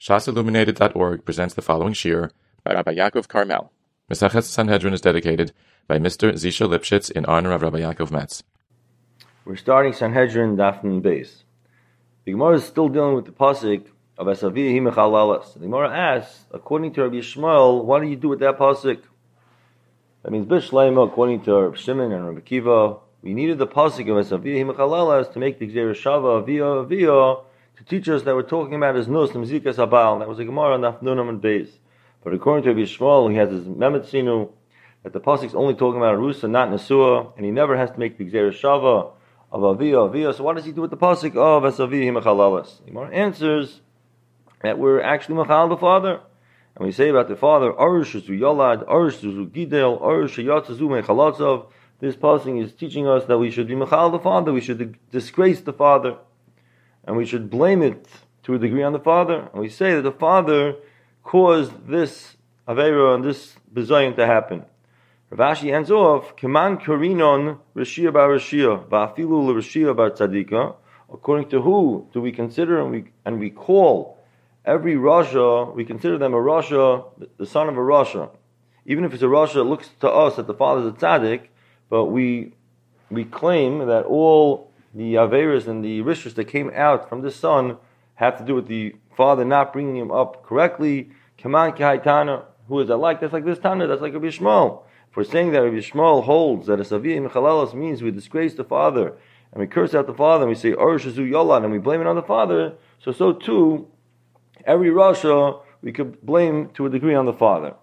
shasilluminated.org presents the following shir by Rabbi Yaakov Carmel. Mesechet Sanhedrin is dedicated by Mr. Zisha Lipschitz in honor of Rabbi Yaakov Metz. We're starting Sanhedrin Daf Nun Beis. The Gemara is still dealing with the pasuk of Esavi Himechalalas. The Gemara asks, according to Rabbi Yishmael, what do you do with that pasuk? That means Bishleima, according to Rabbi Shimon and Rabbi Kiva, we needed the pasuk of Esavi Himechalalas to make the Gzeir Shava Aviyah to teach us that we're talking about his nus, the Mzikas Abal. That was a Gemara on Daf Nun and Beis. But according to Rabbi Yishmael, he has his Memetzinu that the pasuk is only talking about Arusa, not Nesua, and he never has to make the Gzeir Shava of Aviyah. So what does he do with the pasuk of Esavi Himechalalas? The Gemara answers that we're actually Mechal the father. And we say about the father, Arush Zu Yolad, Arush Zu Gidel, Arush Yatzazu Mechalatzov. This pasuk is teaching us that we should be Mechal the father, we should disgrace the father, and we should blame it to a degree on the father. And we say that the father caused this Aveira and this Bizayin to happen. Rav Ashi ends off, Keman Karinon Rashia Bar Rashia, Va'afilu Rashia Bar Tzadika. According to who do we consider and we call every Rasha, we consider them a Rasha, the son of a Rasha. Even if it's a Rasha, it looks to us that the father is a Tzaddik, but we claim that all the Averas and the Rishus that came out from this son have to do with the father not bringing him up correctly. Keman Kihaitana, who is that like? That's like this Tana, that's like Rabbi Yishmael. If we're saying that Rabbi Yishmael holds that Esavi Mechalalas means we disgrace the father, and we curse out the father, and we say Arush Zu Yolad, and we blame it on the father, so too, every Rasha we could blame to a degree on the father.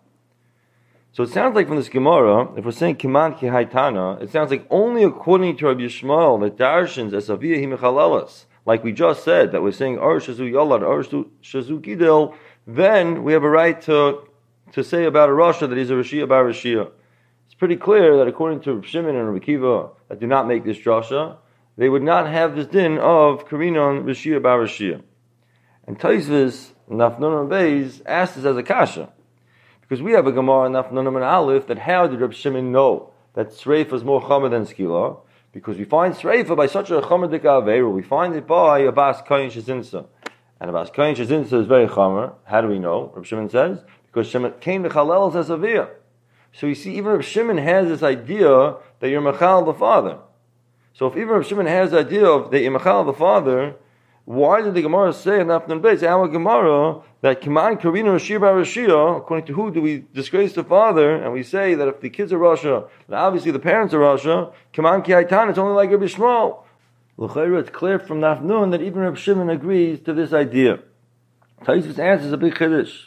So it sounds like from this Gemara, if we're saying Kiman Ki Haitana, it sounds like only according to Rabbi Yishmael that Darshans Esavi Himechalalas, like we just said, that we're saying Arush Zu Yolad, Arush Zu Gidel, then we have a right to say about a Rasha that he's a Rashia Bar Rashia. It's pretty clear that according to Rabbi Shimon and Rabbi Kiva that do not make this drasha, they would not have this din of Karinon Rashia Bar Rashia. And Taisvis, Daf Nun Beis, asked this as a kasha. Because we have a Gemara in Daf Nun and Aleph that how did Rabbi Shimon know that Sreifa is more Chamer than Skila? Because we find Sreifa by such a Chamer Dika Averu. We find it by a Bas Kayin Shezinsa. And a Bas Kayin Shezinsa is very Chamer. How do we know? Rabbi Shimon says, because Shimon came to Chalel as Aviyah. So you see, even Rabbi Shimon has this idea that you're Mechal the father. So if even Rabbi Shimon has the idea of that you're Mechal the father, why did the Gemara say in Afnan Beis, our Gemara, that Kiman Karina Rashia Bar Rashia, according to who do we disgrace the father? And we say that if the kids are Rasha, then obviously the parents are Rasha, Kiman Ki Haitan, it's only like Rabbi Shmuel. L'chayra, it's clear from Nafnun that even Rabbi Shimon agrees to this idea. Taisvis answers a big chiddush.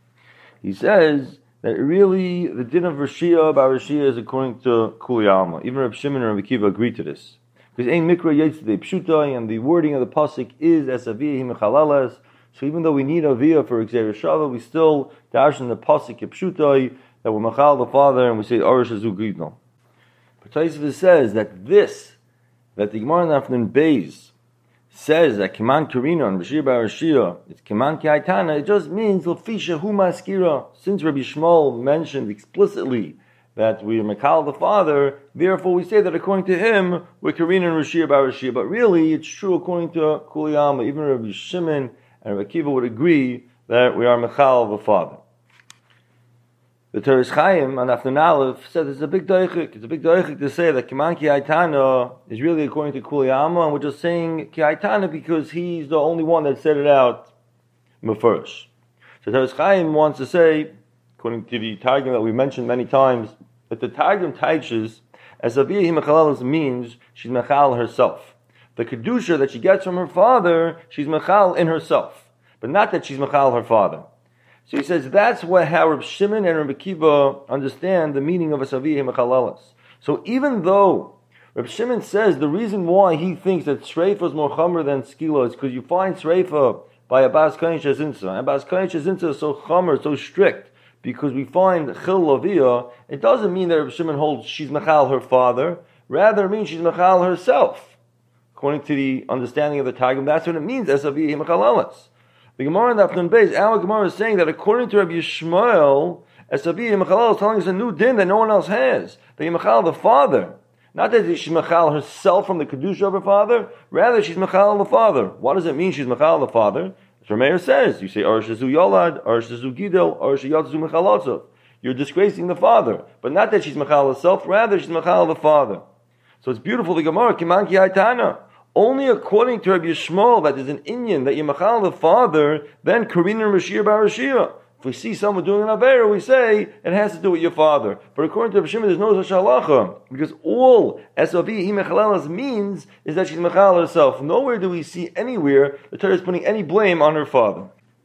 He says that really the din of Rashia Bar Rashia is according to Kuli Alma. Even Rabbi Shimon and Rabbi Kiva agree to this. Because Ein Mikra Yetzidei Pshutai, and the wording of the pasuk is Esavi Himechalalas. So even though we need Aviyah for Gzeir Shava, we still dash in the pasuk Pshutai that we're Mechal the father, and we say Arush Zu Gidno. But Taisvis says that the Gemara in Afnan Beis says that Kiman Karina and Rashia Bar Rashia, it's Kiman Ki Haitana, it just means L'fisha Hu Maskira. Since Rabbi Shmuel mentioned explicitly that we are Mekal the father, therefore we say that according to him, we're Karina and Rashia Bar Rashia. But really, it's true according to Kuliyama. Even Rabbi Shimon and Rabbi Kiva would agree that we are Mechal the father. The Teres Chaim on Afnan Aleph said it's a big doichik. It's a big doichik to say that Kiman Ki Haitana is really according to Kuliyama, and we're just saying Ki Haitana because he's the only one that said it out mefurish. So Teres Chaim wants to say, according to the Targum that we mentioned many times, that the Targum teaches as Aviyah Himechalalas means she's Mechal herself. The Kedusha that she gets from her father, she's Mechal in herself, but not that she's Mechal her father. So he says that's how Rabbi Shimon and Rabbi Kiva understand the meaning of Esavi Himechalalas. So even though Rabbi Shimon says the reason why he thinks that Sreifa is more Chamer than Skila is because you find Sreifa by a Bas Kayin Shezinsa, and Bas Kayin Shezinsa is so Chamer, so strict, because we find Chil Laviyah, it doesn't mean that Rabbi Shimon holds she's Mechal her father, rather it means she's Mechal herself. According to the understanding of the Targum, that's what it means, Esavi Himechalalas. The Gemara in Afnan Beis, our Gemara is saying that according to Rabbi Yishmael, Esavi Himechalalas is telling us a new din that no one else has. That Himechal the father. Not that she's Mechal herself from the Kedusha of her father, rather she's Mechal the father. What does it mean she's Mechal the father? So Meir says, you say, Arshazu Yolad, Arshazu Gidel, Arshayatzu Mechalatzov. You're disgracing the father. But not that she's Mechal herself, rather she's Mechal the father. So it's beautiful, the Gemara, Kiman Ki Haitana. Only according to Rabbi Yishmael that there's an Inyan that you're Mechal the father, then Karina and Rashir Bar Rashia. If we see someone doing an Avera, we say it has to do with your father. But according to Rabbi Shimon, there's no such halacha. Because all Esavi Himechalelas means is that she's Mechal herself. Nowhere do we see anywhere the Torah is putting any blame on her father.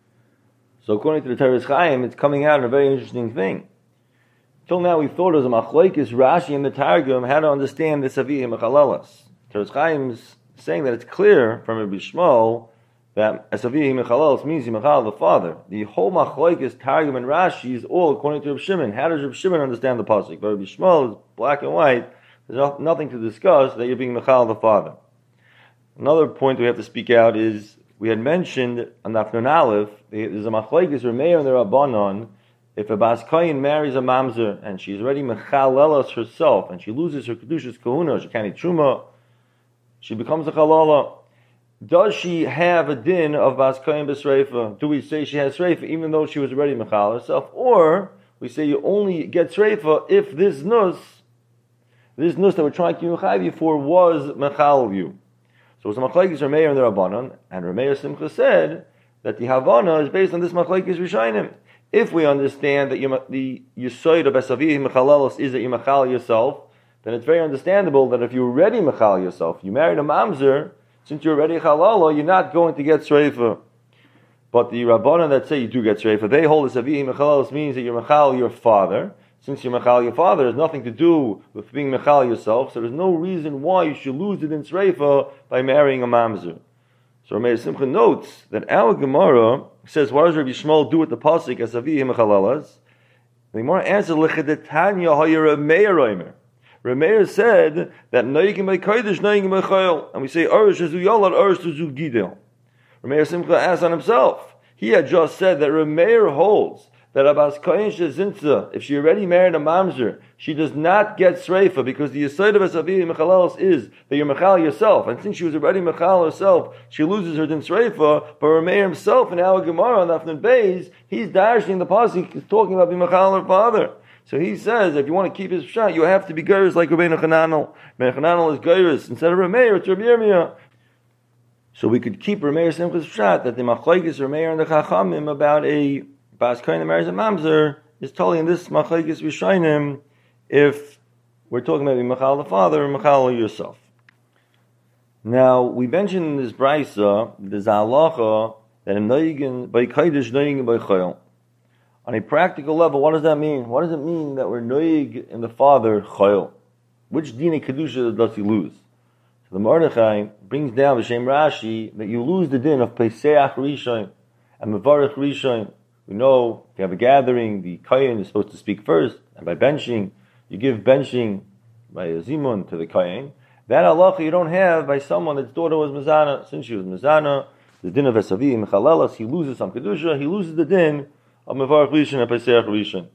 So according to the Teres Chaim, it's coming out in a very interesting thing. Till now we thought it was a machlokes Rashi and the Targum how to understand the Esavi Himechalelas. Teres Chaim is saying that it's clear from Rabbi Shmuel that Esavi Himechalelas means Himechal the father. The whole machlokes Targum and Rashi is all according to Rabbi Shimon. How does Rabbi Shimon understand the pasuk? But Rabbi Shmuel is black and white. There's nothing to discuss that you're being Mechal the father. Another point we have to speak out is we had mentioned on Dafnun Aleph there's a machlokes Rameir and the Rabbanon. If a Bas Kohen marries a mamzer and she's already mechalelas herself and she loses her kedushas kahuna, she can't eat truma, she becomes a chalala. Does she have a din of Bas Kohen b'sreifa? Do we say she has sreifa even though she was already mechal herself, or we say you only get sreifa if this nus that we're trying to mechayiv you for was mechal you? So it's a machlokes Rameir and the Rabbanon, and Rameir Simcha said that the Havana is based on this machlokes Rishayim. If we understand that the Yesod of Esavi Mechalelos is that you mechal yourself, then it's very understandable that if you're already mechal yourself, you married a mamzer, since you're already chalala, you're not going to get sreifa. But the Rabbanan that say you do get sreifa, they hold Esavi Mechalelos means that you're mechal your father. Since you're mechal your father, it has nothing to do with being mechal yourself, so there's no reason why you should lose it in sreifa by marrying a mamzer. So Rameir Simcha notes that our Gemara says, what does Rabbi Yishmael do with the pasuk Esavi Himechalelas? The Gemara answers, L'chedetanya hayir Rameir Omer. Rameir said that Noyigim by Kodesh, Noyigim by Chayil, and we say Arish Zu Yolad, Arish Zu Gidel. Rameir Simcha asks on himself. He had just said that Rameir holds that Abbas Kohen Shezinza, if she already married a mamzer, she does not get sreifa because the yesod of Esavi Mechalelos is that you're mechal yourself, and since she was already mechal herself, she loses her din sreifa. But Rameir himself in our Gemara on Afnan Beis, he's dashing the pasuk, he's talking about being mechal her father. So he says, if you want to keep his shot, you have to be geiros like Rabbeinu Chananel. Rabbeinu Chananel is geiros instead of Rameir, it's Rabbi Yirmiyah. So we could keep Rameir Simcha's shot that the machlokes Rameir and the Chachamim about a Bas Kohen that marries a mamzer is totally in this machlokes Rishayim if we're talking about mechal the father or mechal yourself. Now we mentioned in this brisa there's a halacha that in noyigin by kodesh noyigin by chayil. On a practical level, what does that mean? What does it mean that we're noyig in the father chayil? Which dina kedusha does he lose? So the Mordechai brings down b'shem Rashi that you lose the din of Pesach Rishon and Mevarich Rishon. We know if you have a gathering, the Kohen is supposed to speak first, and by benching, you give benching by a zimun to the Kohen. That halacha you don't have by someone that's daughter was mezana. Since she was mezana, the din of Esavi Mechalelas, he loses some kedusha, he loses the din of Mevarich Rishon and Pesach Rishon.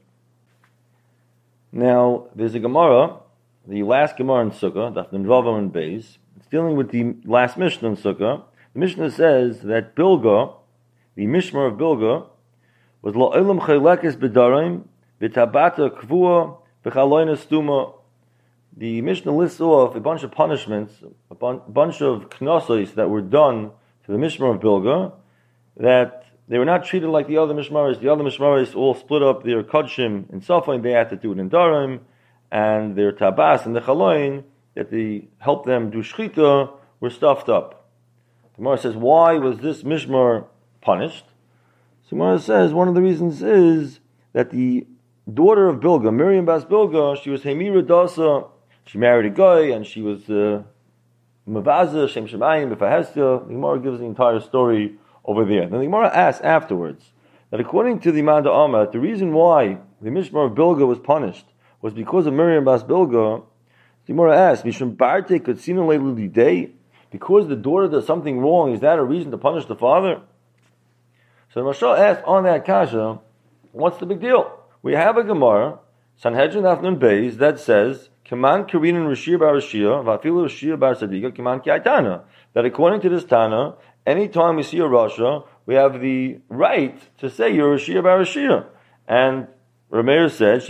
Now, there's a Gemara, the last Gemara in Sukkah, Dafnun Vav and Beis. It's dealing with the last Mishnah in Sukkah. The Mishnah says that Bilga, the Mishmar of Bilga, was la'olam chaylekes b'darim v'tabata kvua v'chaloina stuma. The Mishnah lists off a bunch of punishments, a bunch of knossos that were done to the Mishmar of Bilga, that they were not treated like the other Mishmaris. The other Mishmaris all split up their kodshim in Safon, they had to do it in Darim, and their tabas and the chaloin, that they helped them do shchita, were stuffed up. The Gemara says, why was this Mishmar punished? So Gemara says one of the reasons is that the daughter of Bilga, Miriam Bas Bilga, she was Hemira Dasa. She married a guy and she was Mavaza, Shem Shemayim, B'Fahestia. The Gemara gives the entire story over there. Then the Gemara asks afterwards that according to the Manda Amat, the reason why the Mishmar of Bilga was punished was because of Miriam Bas Bilga. The Gemara asks, Mishum Barte Katsina Leiludi Day, because the daughter does something wrong, is that a reason to punish the father? So the Mashal asked on that kasha, what's the big deal? We have a Gemara, Sanhedrin Afnun Beis, that says, Kaman Karin and Rashir Bar Rashia, Vafilu Rashir Bar Sadiqa, Kaman Ki Aitana. That according to this Tana, anytime we see a Rasha, we have the right to say you're Rashia bar Rashia. And Rameir said,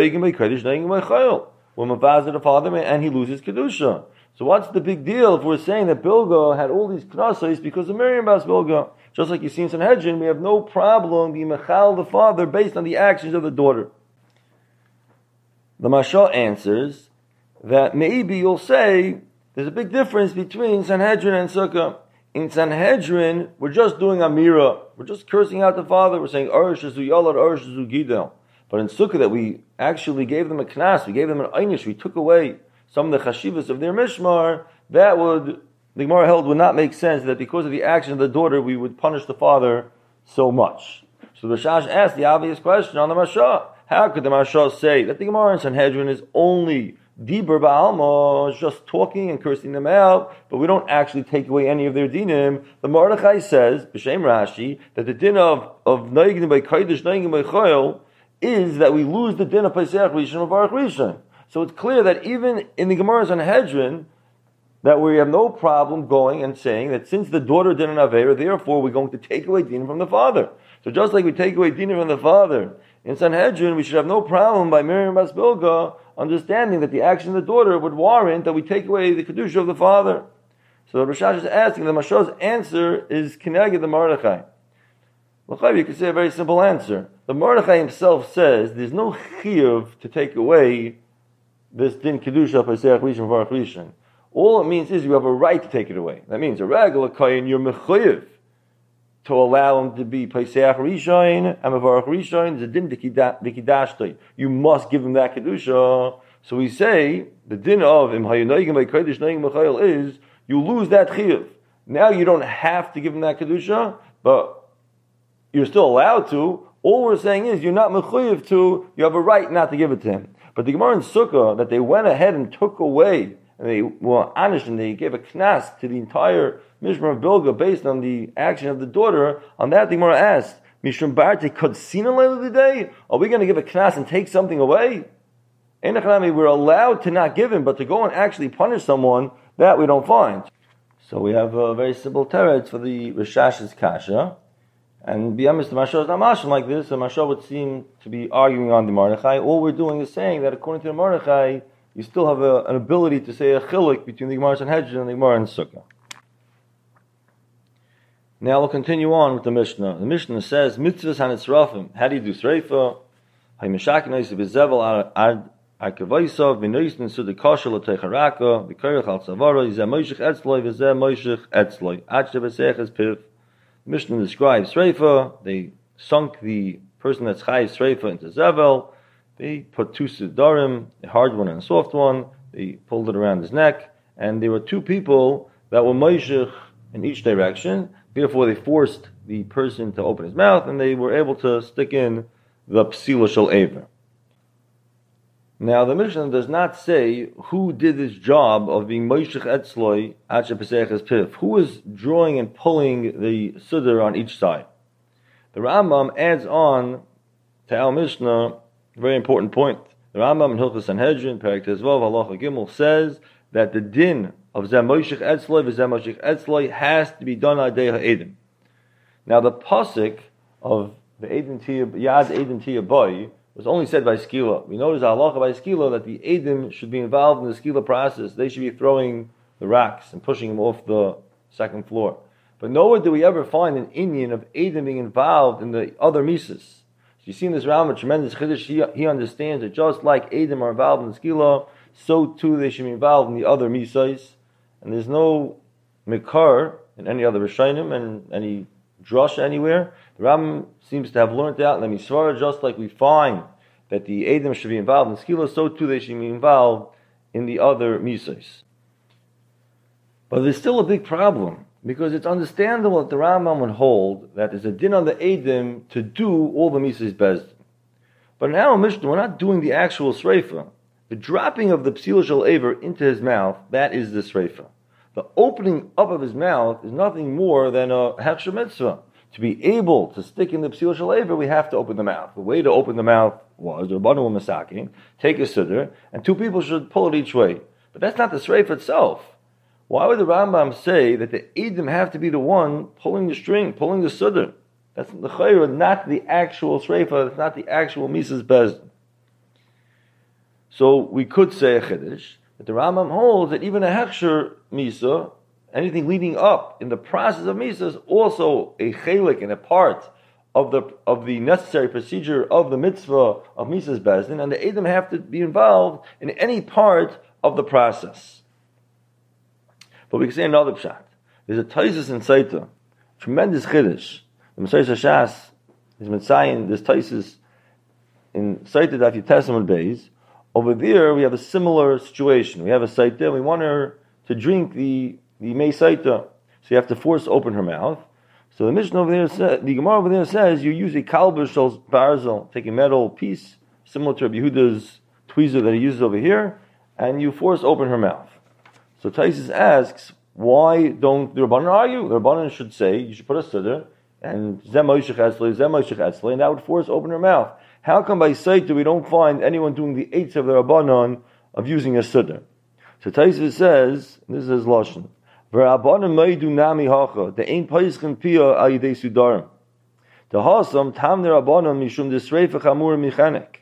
when Mavazir the father and he loses Kedusha. So what's the big deal if we're saying that Bilga had all these Knasais because of Miriam Bas Bilga? Just like you see in Sanhedrin, we have no problem being Mechal the father based on the actions of the daughter. The Mashal answers that maybe you'll say there's a big difference between Sanhedrin and Sukkah. In Sanhedrin, we're just doing Amira. We're just cursing out the father. We're saying, Arish Azu Yalad, Arish Azu Gidel. But in Sukkah, that we actually gave them a knas, we gave them an einish, we took away some of the chashivas of their mishmar, that would, the Gemara held, would not make sense, that because of the action of the daughter, we would punish the father so much. So the Rashash asked the obvious question on the Mashah. How could the Mashah say that the Gemara in Sanhedrin is only Dibur Ba'alma, just talking and cursing them out, but we don't actually take away any of their dinim? The Mordechai says, B'Shem Rashi, that the din of Naigin by Kaidish, Naigin by Chayil, is that we lose the din of Pesach Rishon of Baruch Rishon. So it's clear that even in the Gemara Sanhedrin, that we have no problem going and saying that since the daughter did an Aveira, therefore we're going to take away din from the father. So just like we take away din from the father, in Sanhedrin we should have no problem by Miriam Bas Bilga understanding that the action of the daughter would warrant that we take away the Kedusha of the father. So the Rashash is asking, the Mashah's answer is Kineged the Mordechai. You could say a very simple answer. The Mordechai himself says there's no chiyuv to take away this din kedusha Pesach Rishon Baruch Rishon. All it means is you have a right to take it away. That means a regular kohen, you're mechuyev to allow him to be Pesach Rishon and Baruch Rishon. There's a din dikidashtoi. You must give him that kedusha. So we say the din of im hayonagim by kodesh nagim b'chayil is you lose that chiyuv. Now you don't have to give him that kedusha, but you're still allowed to. All we're saying is you're not mechuyev to, you have a right not to give it to him. But the Gemara in Sukkah, that they went ahead and took away, and they were honest, and they gave a knas to the entire Mishmar of Bilga based on the action of the daughter, on that the Gemara asked, Mishum Barte Kodsina the day? Are we going to give a knas and take something away? We're allowed to not give him, but to go and actually punish someone, that we don't find. So we have a very simple teretz for the Rishash's kasha. And B'yamis, the Mashal is not mashal like this. The Mashal would seem to be arguing on the Mordechai. All we're doing is saying that according to the Mordechai, you still have an ability to say a chilik between the Gemara Sanhedrin and the Gemara in Sukkah. Now we'll continue on with the Mishnah. The Mishnah says, Mitzvahs hanitzrafim. How do you do sreifa? Haimeshaki noisi bezevel ad arkavaisav v'noisin sudi kashal l'techaraka v'kerich al tzavara yizeh moishich etzloi v'zeh moishich etzloi ad shebeseches piv. Mishnah describes Sreifa. They sunk the person that's Chayiv Sreifa into Zevel. They put two Sidarim, a hard one and a soft one. They pulled it around his neck. And there were two people that were Moishech in each direction. Therefore, they forced the person to open his mouth, and they were able to stick in the Psila Shel Ever. Now, the Mishnah does not say who did this job of being Moishech Etzloi Acha Peseches Pif. Who was drawing and pulling the Siddur on each side. The Rambam adds on to our Mishnah a very important point. The Rambam in Hilchos Sanhedrin, Perek Tezvav, Halacha Gimel, says that the din of Zeh Moishech Etzloi v'Zeh Moishech Etzloi has to be done Adei HaEdim. Now, the pasuk of the Yad Edim Tiyah Boi was only said by Skila. We notice halacha by Skila that the Edim should be involved in the Skila process. They should be throwing the rocks and pushing them off the second floor. But nowhere do we ever find an Indian of Edim being involved in the other Mises. So you see in this Rambam, tremendous Chiddush, he understands that just like Edim are involved in the Skila, so too they should be involved in the other Mises. And there's no Mikar in any other Rishonim and any drush anywhere. The Rambam seems to have learned out in the Misvara, just like we find that the Edom should be involved in Skila, so too they should be involved in the other Mises. But there's still a big problem, because it's understandable that the Rambam would hold that there's a din on the Edom to do all the Mises Bezdin. But in our Mishnah, we're not doing the actual Sreifa. The dropping of the Psila Shel Ever into his mouth, that is the Sreifa. The opening up of his mouth is nothing more than a Hechsher Mitzvah. To be able to stick in the Psila Shel Ever, we have to open the mouth. The way to open the mouth was, the Rabbanu were masaking, take a siddur, and two people should pull it each way. But that's not the Sreifa itself. Why would the Rambam say that the Eidim have to be the one pulling the string, pulling the Siddur? That's the Chayra, not the actual Sreifa, it's not the actual Mises Bezdin. So we could say a Chiddush, that the Rambam holds that even a Hechsher Misa, anything leading up in the process of Misa, is also a Chelik and a part of the necessary procedure of the mitzvah of Mises Bezdin, and the Eidim have to be involved in any part of the process. But we can say another pshat. There's a Taisus in Saita, tremendous Chiddush. The Messiah Shas is Mitzayin, there's Taisus in Saita Daf Yitesim Beis. Over there we have a similar situation. We have a Saita, and we want her to drink the Mei Saita. So you have to force open her mouth. So the Mishnah over there says, the Gemara over there says, you use a kalber shel barzel, take a metal piece, similar to Rabbi Yehuda's tweezer that he uses over here, and you force open her mouth. So Taisus asks, why don't the Rabbanan argue? The Rabbanan should say, you should put a siddur, and Zem Moishech Etzlei, and that would force open her mouth. How come by Saita we don't find anyone doing the eights of the Rabbanan of using a siddur? So Taisus says, this is his Lashon, V'Rabbanan meidu nami hacha, the ein paischin pia al yidei sudarim. The hasam tam the Rabbanan mishum desreifa chamur michanek.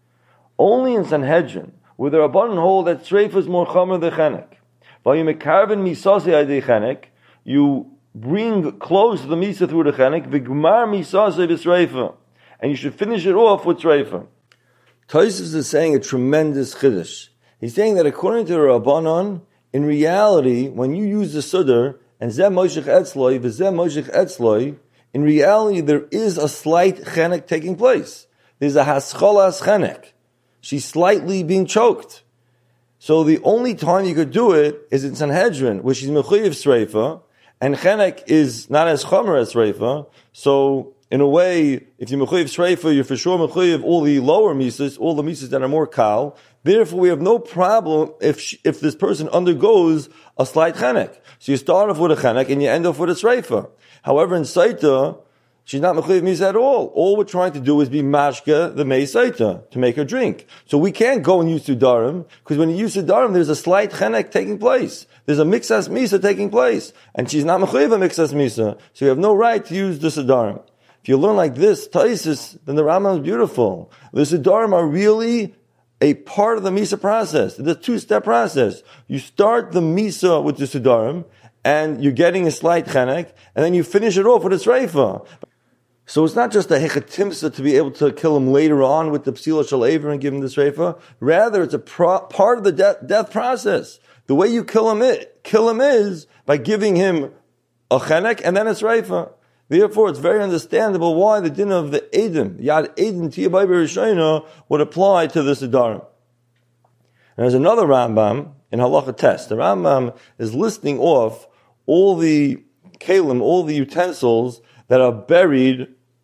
Only in Sanhedrin, where the Rabbanan hold that Sreifa is more chamer than Chenek. V'yimekarven misase ayidei Chenek, you bring close the Misa through the Chenek, v'gmar misase b'Sreifa, and you should finish it off with Sreifa. Tosfos is saying a tremendous chiddush. He's saying that according to the Rabbanan, in reality, when you use the Siddur, and Zeh Moshech Etzloi, V'Zeh Moshech Etzloi, in reality there is a slight Chenek taking place. There's a Hascholas Chenek. She's slightly being choked. So the only time you could do it is in Sanhedrin, where she's Mechuyev Sreifa, and Chenek is not as Chomer as Sreifa. So in a way, if you're Mechuyev Sreifa, you're for sure Mechuyev all the lower Mises, all the Mises that are more Kal. Therefore, we have no problem if this person undergoes a slight Chenek. So you start off with a Chenek and you end off with a Sreifa. However, in Saita, she's not Mechuyev Misa at all. All we're trying to do is be Mashka, the Mei Saita, to make her drink. So we can't go and use Sudarim, because when you use Sudarim, there's a slight Chenek taking place. There's a Mixas Misa taking place. And she's not Mechuyev a Mixas Misa. So you have no right to use the Sudarim. If you learn like this, Taisus, then the Rambam is beautiful. The Sudarim are really a part of the Misa process. It's a two-step process. You start the Misa with the Sudarim, and you're getting a slight Chenek, and then you finish it off with a Sreifa. So it's not just a Hechatimsa to be able to kill him later on with the Psila Shal Aver and give him the Sreifa. Rather, it's a part of the death process. The way you kill him is by giving him a Chenek and then a Sreifa. Therefore, it's very understandable why the din of the Eidim, Yad Eidim Tiyabay B'Rishayna, would apply to the Sidarim. And there's another Rambam in Halacha Test. The Rambam is listing off all the kalim, all the utensils that are buried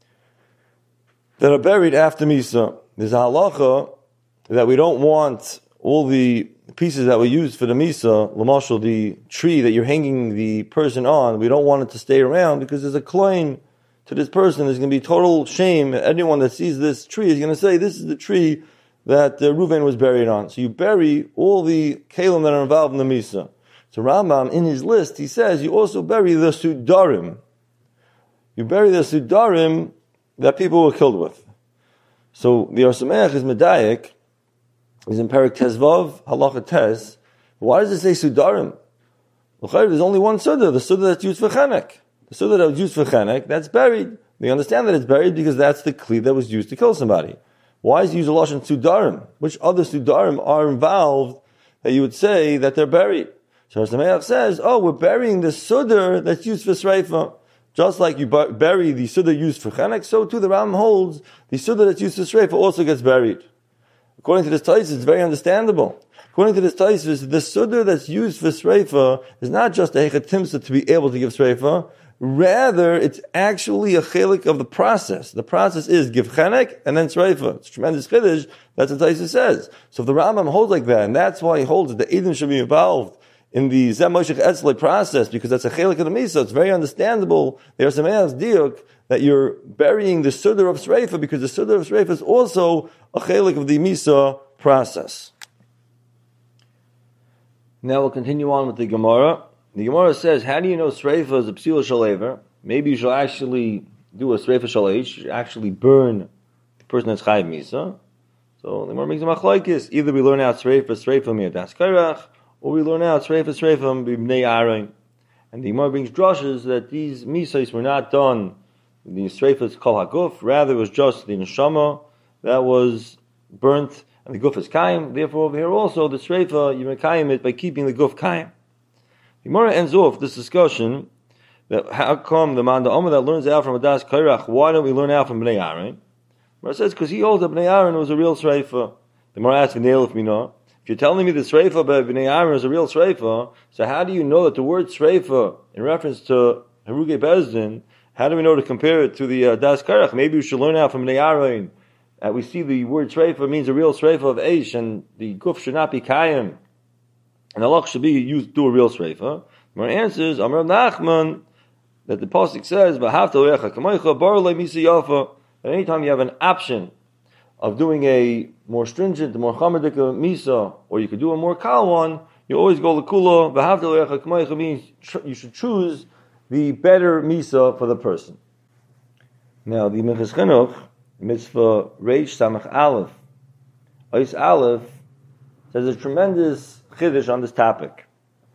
after Misa. There's a halacha that we don't want all the pieces that were used for the Misa, Lamashal, the tree that you're hanging the person on, we don't want it to stay around because there's a kloin to this person. There's going to be total shame. Anyone that sees this tree is going to say, this is the tree that Reuven was buried on. So you bury all the kalim that are involved in the Misa. So Rambam, in his list, he says, you also bury the Sudarim. You bury the Sudarim that people were killed with. So the Arsameach is Medayik, is in Perek Tezvav, Halacha Tez. Why does it say Sudarim? There's only one Suda, the Suda that's used for Chenek. The Suda that was used for Chenek, that's buried. They understand that it's buried because that's the Kli that was used to kill somebody. Why is he used a Lashon Sudarim? Which other Sudarim are involved that you would say that they're buried? So Arsameach says, we're burying the Suda that's used for Sreifa. Just like you bury the Suda used for Chenek, so too the Ram holds the Suda that's used for Sreifa also gets buried. According to this Taisus, it's very understandable. According to this Taisus, the Suda that's used for Sreifa is not just a Hechatimsa to be able to give Sreifa, rather it's actually a chelik of the process. The process is give Chenek and then Sreifa. It's a tremendous chiddush, that's what Taisus says. So if the Rambam holds like that, and that's why he holds that the Eidim should be involved in the Zeh Moshech Etzlei process, because that's a chelik of the Misa, it's very understandable. There's some diuk that you're burying the Suda of Sreifa, because the Suda of Sreifa is also a chelik of the Misa process. Now we'll continue on with the Gemara. The Gemara says, how do you know Sreifa is a Psila Shalever? Maybe you should actually do a Sreifa Shalesh, actually burn the person that's Chayiv Misa. So the Gemara makes a machlokes. Either we learn out Sreifa mi'adas kairach, or we learn out Sreifa b'bnei Aaron. And the Gemara brings drushes that these Misas were not done. The Sreifa is Kol HaGuf, rather it was just the Neshama that was burnt, and the Guf is Kaim. Therefore over here also, the Sreifa, you Mekayim it by keeping the Guf Kaim. The Gemara ends off this discussion that how come the Manda Omer that learns out from Adas Kairach, why don't we learn out from Bnei Aaron? The Gemara says, because he holds that Bnei Aaron was a real Sreifa. The Gemara asks, if you're telling me the Sreifa by Bnei Aaron is a real Sreifa, so how do you know that the word Sreifa, in reference to Heruge Bezdin, how do we know to compare it to the Das Karach? Maybe we should learn out from Bnei Aaron. We see the word Sreifa means a real Sreifa of Eish, and the Guf should not be Kayim. And the Lach should be used to do a real Sreifa. My answer is, Amar Nachman, that the Pasuk says, that anytime you have an option of doing a more stringent, more chamadik misa, or you could do a more kal one, you always go lekula. Means you should choose the better misa for the person. Now the Minchas Chinuch, mitzvah Reish Samach Aleph, Ois Aleph, says a tremendous chiddush on this topic.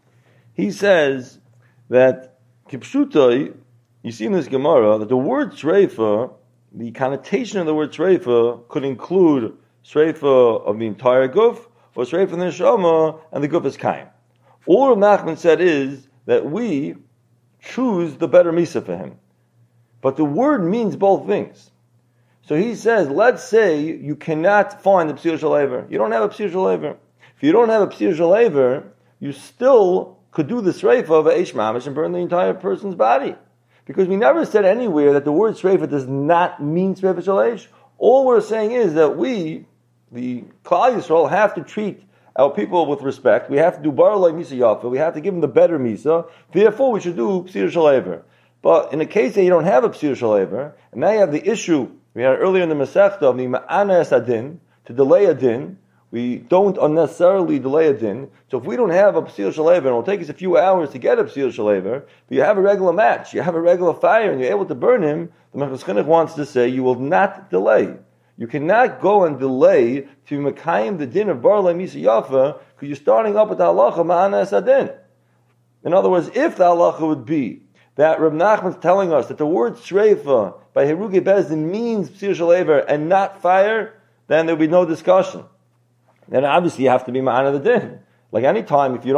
He says that kipshutai, you see in this Gemara that the word Sreifa, the connotation of the word Sreifa could include Sreifa of the entire Guf, or Sreifa in the Neshama, and the Guf is Kaim. All Rav Nachman said is that we choose the better Misa for him. But the word means both things. So he says, let's say you cannot find the Psir Shalever. You don't have a Psir Shalever. If you don't have a Psir Shalever, you still could do the Sreifa of Eish Mamish and burn the entire person's body. Because we never said anywhere that the word Sreifa does not mean Sreifa Shalesh. All we're saying is that we, the Klal Yisrael, have to treat our people with respect. We have to do Baralai Misa Yafa. We have to give them the better Misa. Therefore, we should do Psir Shalever. But in a case that you don't have a Psir Shalever, and now you have the issue we had earlier in the Masechta of the Ma'ana Es Adin, to delay a din, we don't unnecessarily delay a din. So if we don't have a Psir Shalever, and it will take us a few hours to get a Psir Shalever, but you have a regular match, you have a regular fire, and you're able to burn him, the Minchas Chinuch wants to say you will not delay. You cannot go and delay to Mekayim the din of Baralai Misa Yafa, because you're starting up with the halacha Ma'ana Es Adin. In other words, if the halacha would be that Reb Nachman's telling us that the word Sreifa by Heruge Bezdin means Psir Shalever and not fire, then there would be no discussion. Then obviously you have to be ma'ana the din. Like any time, if you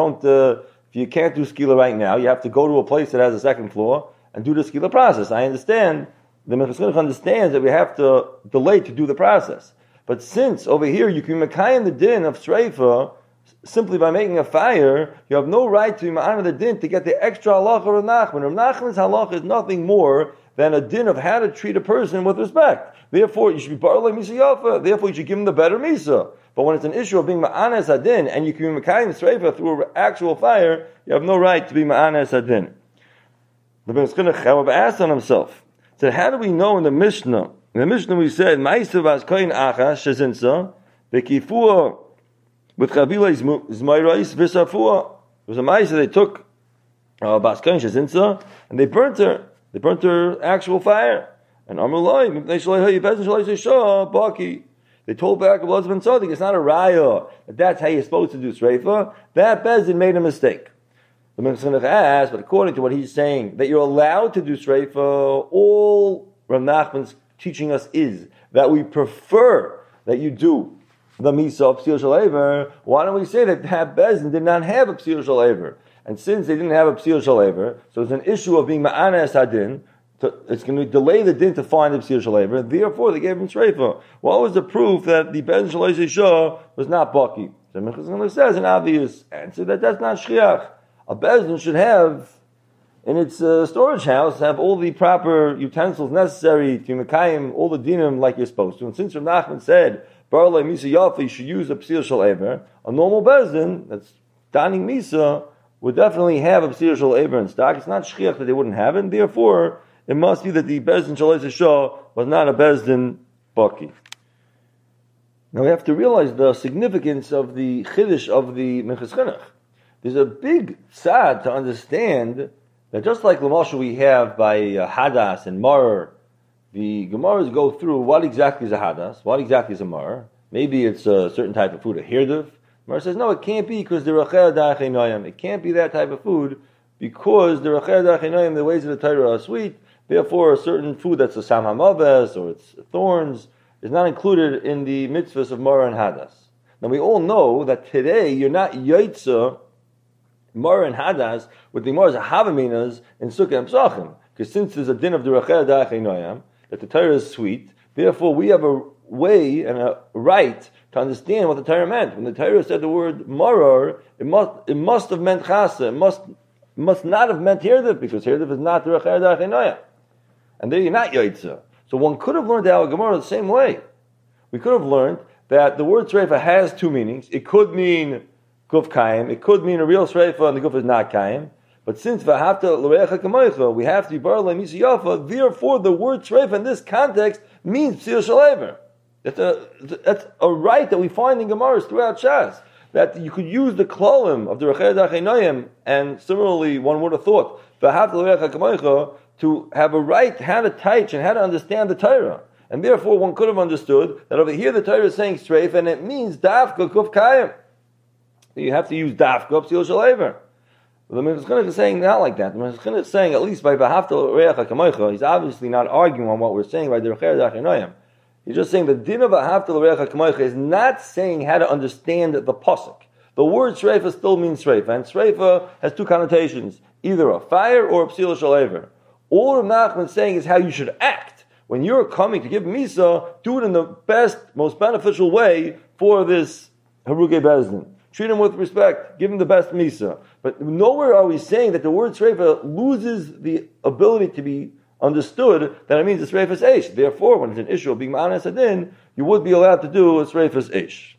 can't do skila right now, you have to go to a place that has a second floor and do the skila process. I understand, the Minchas Chinuch understands that we have to delay to do the process. But since over here you can mekayim the din of Sreifa simply by making a fire, you have no right to be ma'ana the din to get the extra halacha of Rav Nachman. Rav Nachman's halacha is nothing more than a din of how to treat a person with respect. Therefore, you should be baralei misa yafa. Therefore, you should give him the better misa. But when it's an issue of being ma'anes adin, and you can be mekayim sreifa through actual fire, you have no right to be ma'anes adin. The Minchas Chinuch, however, asked on himself, said, how do we know in the Mishnah? In the Mishnah we said, Ma'asav as koyin acha shezinsa v'kifua with chavila zmayrais v'safua. It was a ma'asav they took bas koyin shezinsa and they burnt her. They burnt her actual fire. And Amrullah, they told back of Laz ben Tzaddik, it's not a raya, that's how you're supposed to do Sreifa. That Bezdin made a mistake. The Minchas Chinuch asked, but according to what he's saying, that you're allowed to do Sreifa, all Rav Nachman's teaching us is that we prefer that you do the Misa of Psir Shalever. Why don't we say that Bezdin did not have a Psir Shalever? And since they didn't have a Psir Shalever, so it's an issue of being Ma'ana Es Hadin, it's going to delay the din to find the Psir Shalever, and therefore they gave him Sreifa. What was the proof that the Bezdin Shalei Shah was not Baki? So Minchas Chinuch says an obvious answer that that's not Shchiach. A Bezdin should have, in its storage house, have all the proper utensils necessary to Mekayim, all the dinim like you're supposed to. And since Rav Nachman said, Baralei Misa Yafa, you should use a Psir Shalever, a normal Bezdin, that's Daning Misa, would definitely have a Psir Shalever in stock. It's not Shchiach that they wouldn't have it, and therefore, it must be that the Bezdin Shalei Shah was not a Bezdin Baki. Now we have to realize the significance of the Chiddush of the Minchas Chinuch. there's a big tzad to understand that just like L'mashal we have by Hadas and Mar, the Gemaras go through what exactly is a Hadas, what exactly is a Mar. Maybe it's a certain type of food, a Hirdav. Mar says, no, it can't be because the Rachel Da'achenoyim. It can't be that type of food because the Rachel Da'achenoyim, the ways of the Torah are sweet. Therefore, a certain food that's a Sam HaMaves or it's thorns is not included in the mitzvahs of Mar and Hadas. Now, we all know that today you're not Yaitza Mar and Hadas with the Mars Havaminas in Sukkah and Psachim. Because since there's a din of the Rachel Da'achenoyim, that the Torah is sweet, therefore we have a way and a right to understand what the Torah meant. When the Torah said the word Marar, it must have meant Chasa. It must not have meant Hirdav, because Hirdav is not the Rachel Da'achenoyim. And there you're not Yaitza. So one could have learned our Gemara the same way. We could have learned that the word Sreifa has two meanings. It could mean Guf Kaim. It could mean a real Sreifa and the Guf is not Kaim. But since V'ahavta L'recha Kamoicha, we have to be Bar Le'misi Yafa, therefore the word Sreifa in this context means Psil Shalever. That's a right that we find in Gemaras throughout Shas. That you could use the klolim of the Rachel Da'achenoyim, and similarly one would have thought V'ahavta L'recha Kamoicha to have a right how to teach and how to understand the Torah. And therefore one could have understood that over here the Torah is saying Sreifa and it means Dafka Guf Kaim. You have to use Dafka Psil Shalever. The Mechazchinuch is saying not like that. The Mechazchinuch is saying, at least by B'ahavta L'recha Kamoicha, he's obviously not arguing on what we're saying by the Rachel Da'achenoyim. He's just saying the din of B'ahavta L'recha Kamoicha is not saying how to understand the pasuk. The word Sreifa still means Sreifa, and Sreifa has two connotations, either a fire or a Psil Shalever. All Rav Nachman is saying is how you should act. When you're coming to give Misa, do it in the best, most beneficial way for this Haruge Bezdin. Treat him with respect. Give him the best Misa. But nowhere are we saying that the word Sreifa loses the ability to be understood, that it means a Sreifas Eish. Therefore, when it's an issue of being Ma'anas Adin, you would be allowed to do a Sreifas Eish.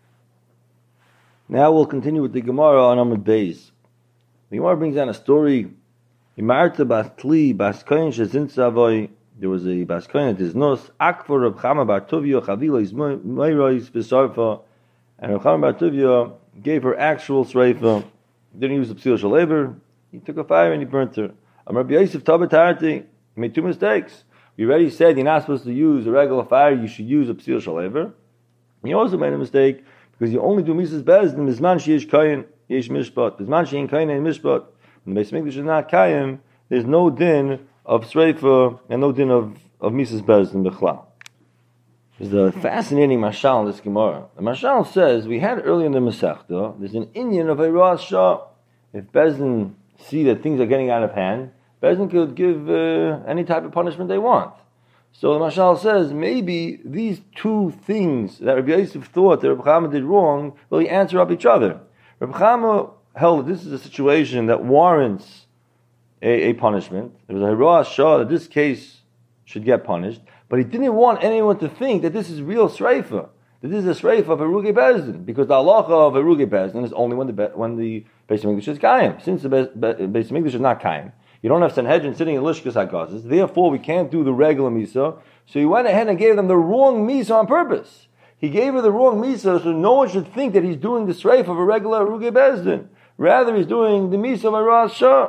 Now we'll continue with the Gemara on Amud Beis. The Gemara brings down a story. Imarta Bastli Baskoyin Shezin Savoy. There was a Baskoyin at his nose. Akfor Reb Chama Bar Tuvia Chavila is Meirois Besarfa. And Reb Chama Bar Tuvia gave her actual Sreifa. Didn't use the Psil Shalever. He took a fire and he burnt her. Rabbi Yosef Tabatarti made two mistakes. We already said you're not supposed to use a regular fire, you should use a Psil Shalever. He also made a mistake because you only do Misas Bezdin, Bizman Sheyesh Kayin, Yesh Mishpat. Bizman Sheyesh Kayin and Mishpat. When the Beis Mikdash is not Kayin, there's no din of Sreifa and no din of Misas Bezdin B'chlal. There's a fascinating mashal in this Gemara. The mashal says, we had earlier in the Masechta, there's an Inyan of a Rosh Shah. If Bezdin see that things are getting out of hand, Bezdin could give any type of punishment they want. So the mashal says, maybe these two things that Rabbi Yosef thought that Rabbi Chama did wrong really answer up each other. Rabbi Chama held that this is a situation that warrants a punishment. There was a Rosh Shah that this case should get punished. But he didn't want anyone to think that this is real Sreifa, that this is a Sreifa of Eruge Bezdin, because the halacha of Eruge Bezdin is only when the Beis Hamikdash is Kaim. Since the Beis Hamikdash is not Kaim, you don't have Sanhedrin sitting in Lishkas HaGazes, therefore we can't do the regular Misa, so he went ahead and gave them the wrong Misa on purpose. He gave her the wrong Misa so no one should think that he's doing the Sreifa of a regular Eruge Bezdin. Rather, he's doing the Misa of a Rosh Shah.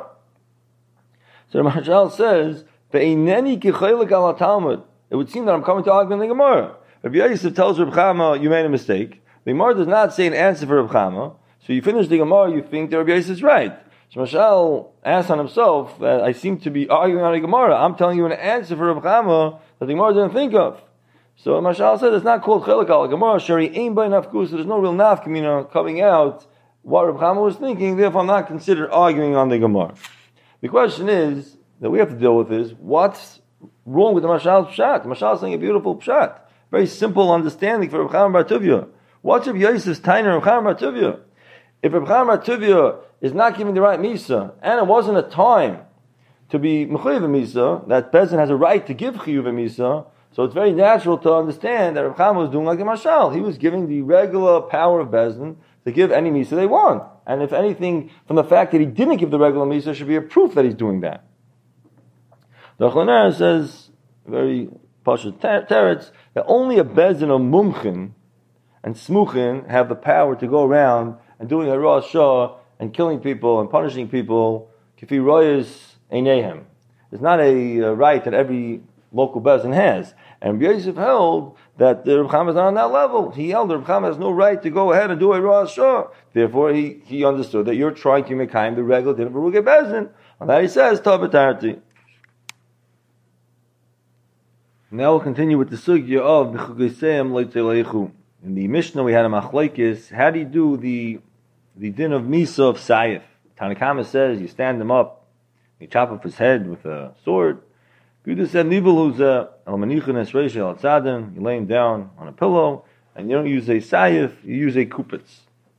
So the Maharshal says, Ve'ineni kichaylik ala Talmud. It would seem that I'm coming to argue in the Gemara. Rabbi Yosef tells Reb Chama, you made a mistake. The Gemara does not say an answer for Reb Chama. So you finish the Gemara, you think that Rabbi Yosef is right. So Mashal asks on himself, I seem to be arguing on the Gemara. I'm telling you an answer for Reb Chama that the Gemara didn't think of. So Mashal says it's not called Chelik al Gemara. Shari ain by nafkus. There's no real nafkamina coming out what Reb Chama was thinking. Therefore, I'm not considered arguing on the Gemara. The question is that we have to deal with is what's wrong with the Mashal's Pshat. The Mashal is saying a beautiful Pshat. Very simple understanding for Reb Chama Bar Tuvia. What's Reb Yosef's tainer Reb Chama Bar Tuvia? If Reb Chama Bar Tuvia is not giving the right Misa, and it wasn't a time to be Mechuyev Misa, that Bezdin has a right to give Chiyuv Misa, so it's very natural to understand that Reb Chama was doing like the Mashal. He was giving the regular power of Bezdin to give any Misa they want. And if anything, from the fact that he didn't give the regular Misa should be a proof that he's doing that. The Achroner says, very pashut teretz, that only a Bezdin of Mumchin and Smuchin have the power to go around and doing a Rosh Shah and killing people and punishing people, kifi royes einehem. It's not a right that every local bezin has. And Rabbi Yosef held that the Reb Chama is not on that level. He held that Reb Chama has no right to go ahead and do a Rosh Shah. Therefore, he understood that you're trying to make the regular din of Baruch Bezin. And that he says, Tabatarti. Now we'll continue with the sugya of B'chugaseim Loitzeleichu. In the Mishnah we had a machlokes. How do you do the din of Misa of Sayif? Tanakama says you stand him up, you chop off his head with a sword. Yudah said, you lay him down on a pillow, and you don't use a sayif, you use a kupitz.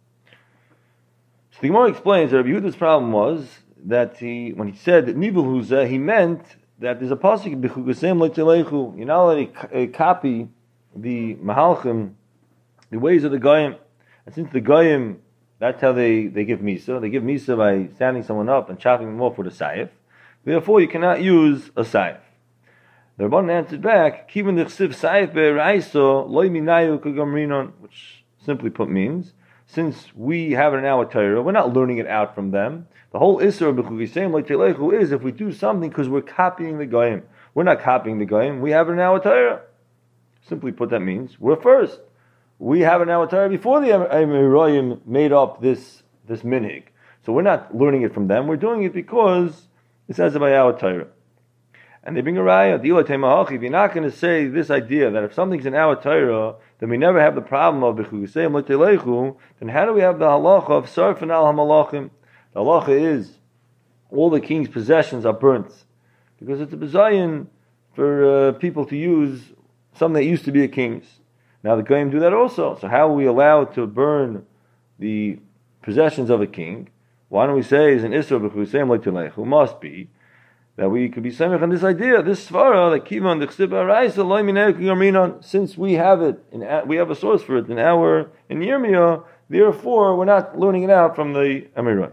So the Gemara explains that Rabbi Yehuda's problem was that when he said that nivul huzeh, he meant that there's a pasuk b'chugasem leitelechu. You're not allowed to copy the mahalchim, the ways of the goyim. And since the goyim, that's how they give misa. They give misa by standing someone up and chopping them off with a sayif. Therefore, you cannot use a sayif. The Rabbanan answered back, "Kivan dechsiv sayif be'raiso loy minayu kagamrinon," which simply put means, since we have it in our Torah, we're not learning it out from them. The whole Isra b'chugisem leitelechu is if we do something because we're copying the goyim. We're not copying the goyim. We have it in our Torah. Simply put, that means we're first. We have it in our Torah before the Amoraim made up this minhag. So we're not learning it from them. We're doing it because it says about our Torah. And they bring a raya, if you're not going to say this idea that if something's in our Torah, then we never have the problem of b'chugasem leitelechu, then how do we have the halacha of sarfin al hamalachim? The halacha is all the king's possessions are burnt because it's a bizayin for people to use something that used to be a king's. Now the goyim do that also. So how are we allowed to burn the possessions of a king? Why don't we say is an isra b'chugasem leitelechu? Must be that we could be samech on this idea, this svara, that kivan dechsiv ha'raisa loy minei kagamrinon. Since we have it, we have a source for it in Yirmiyah, therefore we're not learning it out from the Amirah.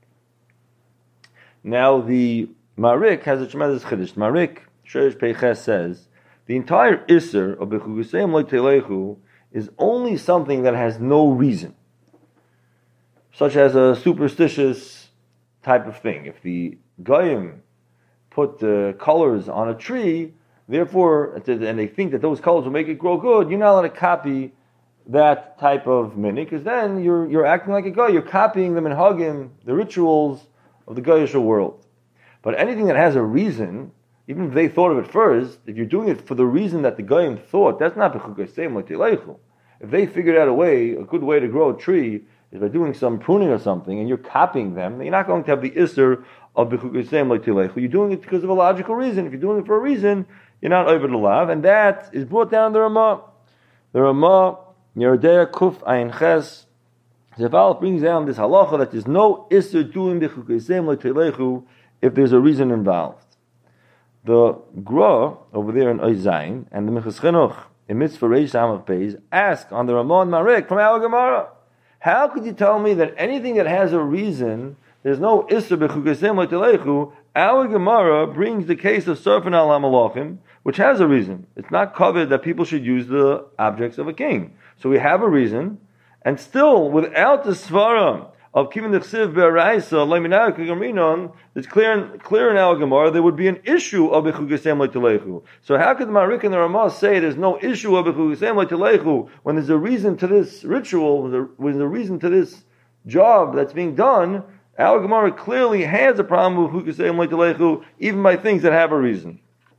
Now the Marik has a tremendous chiddush. Marik Shresh Peiches says the entire iser of b'chugasem leitelechu is only something that has no reason, such as a superstitious type of thing. If the goyim put colors on a tree, therefore, and they think that those colors will make it grow good, you're not allowed to copy that type of minhag, because then you're acting like a guy. You're copying them and hugging the rituals of the Goyish world. But anything that has a reason, even if they thought of it first, if you're doing it for the reason that the Goyim thought, that's not b'chugasem leitelechu. If they figured out a good way to grow a tree is by doing some pruning or something, and you're copying them, you're not going to have the isser of b'chugasem leitelechu. You're doing it because of a logical reason. If you're doing it for a reason, you're not over the lav, and that is brought down in the Ramah. The Ramah, Yeridea Kuf Ayin Ches, Zeval brings down this halacha that there's no isser doing b'chugasem leitelechu if there's a reason involved. The Gra over there in Oizayin and the Minchas Chinuch in Mitzvah Reish Samach Beis ask on the Ramon Marik from our Gemara, how could you tell me that anything that has a reason, there's no Isser b'chugasem leitelechu? Our Gemara brings the case of Sarfin al HaMalachim, which has a reason. It's not covered that people should use the objects of a king. So we have a reason, and still, without the Svaram of Kivin Dechsiv Be'araisa, Leiminayu Kagamrinon, it's clear in our Gemara, there would be an issue of B'chugasem leitelechu. So how could the Marik and the Ramah say there's no issue of B'chugasem leitelechu when there's a reason to this ritual, when there's a reason to this job that's being done? Our Gemara clearly has a problem with B'chugasem leitelechu, even by things that have a reason.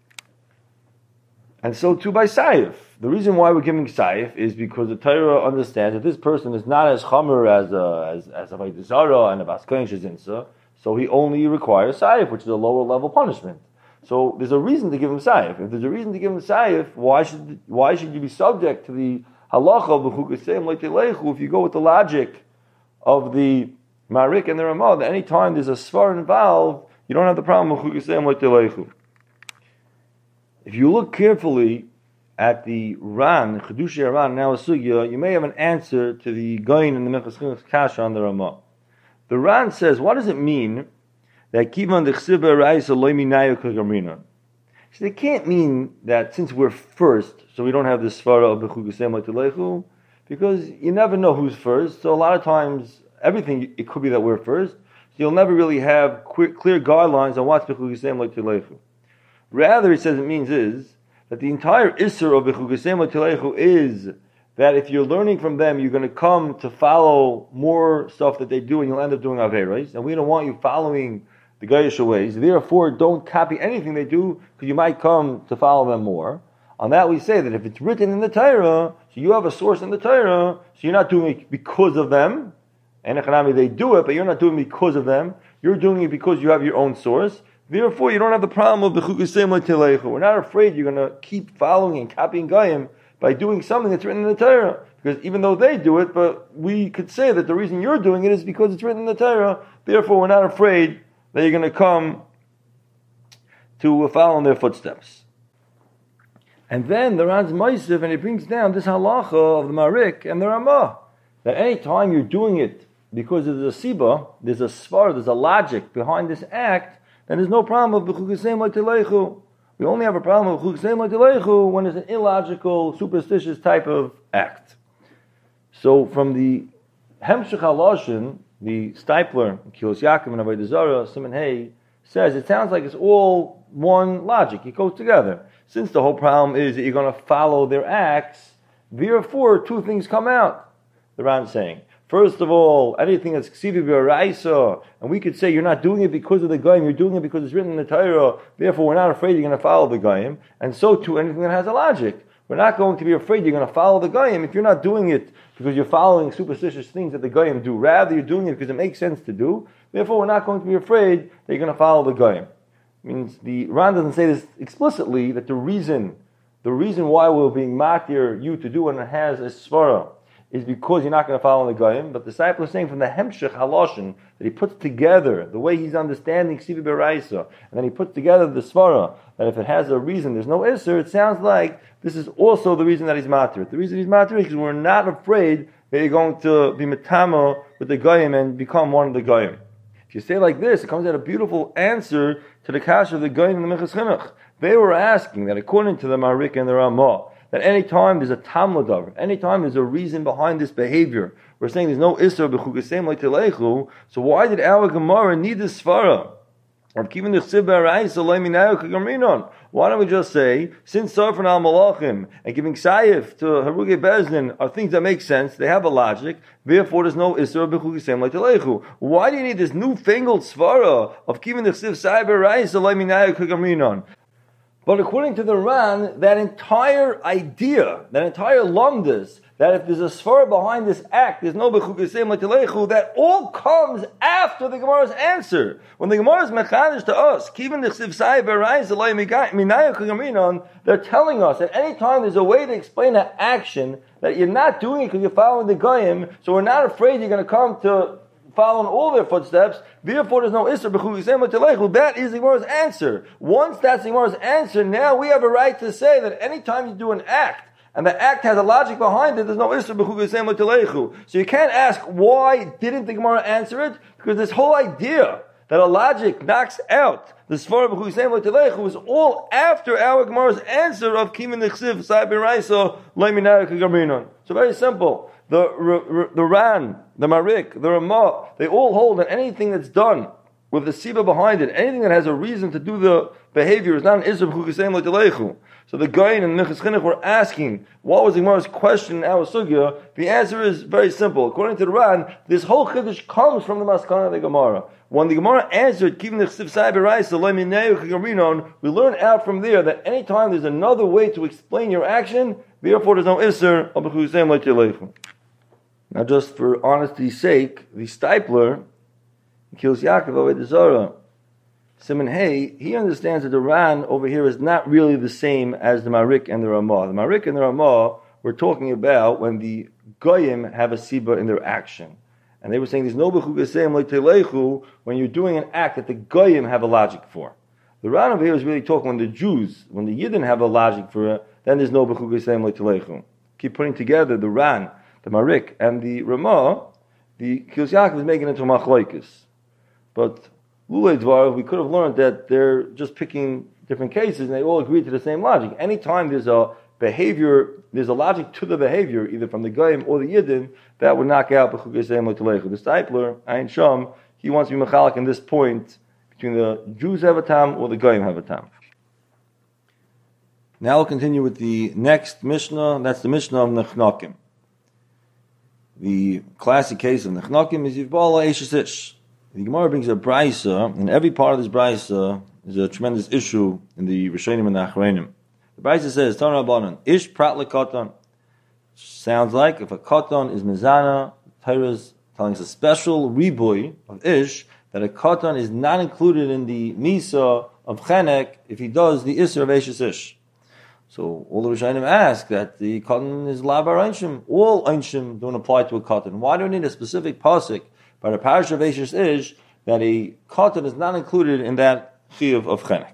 And so too by Saif. The reason why we're giving Saif is because the Torah understands that this person is not as chamer as a Vaidizara and a Baskoin Shazinsa, so he only requires Saif, which is a lower level punishment. So there's a reason to give him Saif. If there's a reason to give him Saif, why should you be subject to the halacha of B'chugasem leitelechu if you go with the logic of the Marik and the Ramah, that any time there's a Svar involved, you don't have the problem of B'chugasem leitelechu. If you look carefully at the Ran, Chedushi Ran, now a Sugya, you may have an answer to the Goyin and the Minchas Chinuch Kasha on the Ramah. The Ran says, what does it mean that Kivan Dechsiv Be'araisa Lo Minayu Kagamrinon? So they can't mean that since we're first, so we don't have this Svara of B'chugasem leitelechu, because you never know who's first. So a lot of times everything, it could be that we're first. So you'll never really have clear guidelines on what's B'chugasem L'Tileichu. Rather, he says it means is that the entire Isser of B'chugasem L'Tileichu is that if you're learning from them, you're going to come to follow more stuff that they do, and you'll end up doing Averos. And we don't want you following the Gayish ways. Therefore, don't copy anything they do, because you might come to follow them more. On that, we say that if it's written in the Torah, so you have a source in the Torah, so you're not doing it because of them. And they do it, but you're not doing it because of them. You're doing it because you have your own source. Therefore, you don't have the problem of B'chugasem L'Tileichu. We're not afraid you're going to keep following and copying Goyim by doing something that's written in the Torah. Because even though they do it, but we could say that the reason you're doing it is because it's written in the Torah. Therefore, we're not afraid that you're going to come to follow in their footsteps. And then the Ran's Ma'isiv, and he brings down this halacha of the Marik and the Ramah, that any time you're doing it because there's a siba, there's a svar, there's a logic behind this act, then there's no problem of B'chugasem L'Tileichu. We only have a problem of B'chugasem L'Tileichu when it's an illogical, superstitious type of act. So from the Hemshech HaLashon, the Stipler, Kilos Yaakov and Avodah Zarah, Siman Hey, says it sounds like it's all one logic. It goes together. Since the whole problem is that you're going to follow their acts, therefore two things come out. The Ran saying, first of all, anything that's ksivi b'araisa, and we could say you're not doing it because of the goyim, you're doing it because it's written in the Torah. Therefore, we're not afraid you're going to follow the goyim. And so too, anything that has a logic, we're not going to be afraid you're going to follow the goyim if you're not doing it because you're following superstitious things that the goyim do. Rather, you're doing it because it makes sense to do. Therefore, we're not going to be afraid that you're going to follow the goyim. Means the Ran doesn't say this explicitly, that the reason why we're being matir you to do when it has a svara is because you're not going to follow the goyim. But the disciple is saying from the Hemshech HaLashon that he puts together the way he's understanding Sivi B'Raisa, and then he puts together the svara that if it has a reason, there's no isser. It sounds like this is also the reason that he's matir. The reason he's matir is because we're not afraid that you're going to be metama with the goyim and become one of the goyim. If you say like this, it comes out a beautiful answer to the kasha of the goyim and the Minchas Chinuch. They were asking that according to the Marik and the Ramah, that any time there's a tamla davar, any time there's a reason behind this behavior, we're saying there's no isra b'chugasem l'tileichu. So why did our Gemara need this svara? Why don't we just say, since Sarfan al Malachim and giving Sayif to Haruge Bezdin are things that make sense, they have a logic, therefore there's no Isra b'chugasem l'tileichu. Why do you need this newfangled svara of keeping the Chsiv Sayif B'Rais Alay Minayu Kagaminon? But according to the Ran, that entire idea, that entire lumdus, that if there's a svara behind this act, there's no b'chugasem l'tileichu, that all comes after the Gemara's answer. When the Gemara is mechanish to us, kivin d'chsiv sayv b'rais alay minayu kagaminon, they're telling us that any time there's a way to explain an action, that you're not doing it because you're following the goyim, so we're not afraid you're going to come to following all their footsteps, therefore there's no Isser b'chugasem l'tileichu. That is the Gemara's answer. Once that's the Gemara's answer, now we have a right to say that anytime you do an act, and the act has a logic behind it, there's no Isser b'chugasem l'tileichu. So you can't ask, why didn't the Gemara answer it? Because this whole idea that a logic knocks out the Svar b'chugasem l'tileichu was all after our Gemara's answer of Kimin Nechsiv Sayib B'Raisa Leiminayu Kagaminon. So very simple. The Ran, the Marik, the Ramah, they all hold that anything that's done with the Siba behind it, anything that has a reason to do the behavior is not an Isra b'chugasem l'tileichu. So the Gaon and Minchas Chinuch were asking, what was the Gemara's question in our sugya? The answer is very simple. According to the Ran, this whole chiddush comes from the Maskana of the Gemara. When the Gemara answered, "Kivin d'chsiv sayv b'rais alay minayu kagaminon," we learn out from there that anytime there's another way to explain your action, therefore there's no Isra b'chugasem l'tileichu. Now, just for honesty's sake, the Stipler, Kilos Yaakov Avodah Zarah, Siman Hey, he understands that the Ran over here is not really the same as the Marik and the Ramah. The Marik and the Ramah were talking about when the Goyim have a Siba in their action. And they were saying there's no b'chugasem l'tileichu when you're doing an act that the Goyim have a logic for. The Ran over here is really talking when the Jews, when the Yidden have a logic for it, then there's no b'chugasem l'tileichu. Keep putting together the Ran, the Marik, and the Ramah, the Kilos Yaakov is making it into machlokes. But Lulei Dvar, we could have learned that they're just picking different cases and they all agree to the same logic. Anytime there's a behavior, there's a logic to the behavior, either from the Goyim or the Yidden, that would knock out B'chukei Seim L'Talechu. The Stipler, Ayin Sham, he wants to be mechalik in this point between the Jews have a tam or the Goyim have a tam. Now we'll continue with the next Mishnah. That's the Mishnah of Nechnokim. The classic case of Nechnokim is Yivbala Eishes Ish. The Gemara brings a brisa, and every part of this brisa is a tremendous issue in the Rishonim and the Achronim. The brisa says, Tana Rabbanan, Ish Prat LeKatan. Sounds like if a Katan is Mizana, Torah is telling us a special riboy of Ish, that a Katan is not included in the Misa of Chenek if he does the Isser of Eishes Ish. So all the Rishonim ask that the Katan is Labar Einshim. All Einshim don't apply to a Katan. Why do we need a specific pasuk by the parish of Eishes Ish that a Katan is not included in that Chiyuv of Chenek?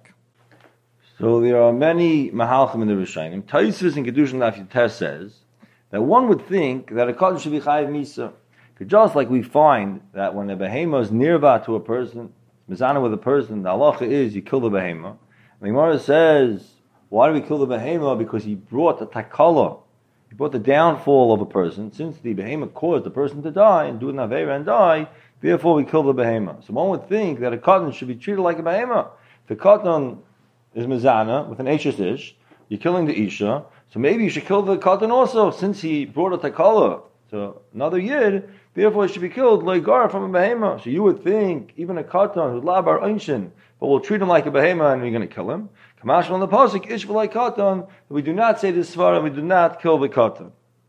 So there are many Mahalchim in the Rishonim. Taisvis in Kedushin Daf Yutes says that one would think that a Katan should be Chayiv Misa. Just like we find that when a Behema is nirva to a person, Mizana with a person, the halacha is you kill the Behema. And the Gemara says, why do we kill the Behema? Because he brought the takala, he brought the downfall of a person. Since the Behema caused the person to die and do an Aveira and die, therefore we kill the Behema. So one would think that a Katan should be treated like a Behema. If the Katan is Mizana with an Eishes Ish, you're killing the Isha, so maybe you should kill the Katan also, since he brought a takala to another Yid, therefore he should be killed Leigar from a Behema. So you would think, even a Katan who's Labar Einshin, but we'll treat him like a Behema and we're going to kill him. Kamash on the pasuk Ish v'lei Katan. We do not say this Svara, we do not kill the Katan.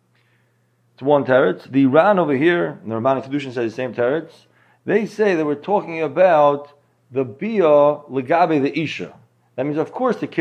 It's one teretz. The Ran over here, and the Rabbanic Kedushin says the same teretz. They say that we're talking about the Bia Legabe the Isha. That means, of course, the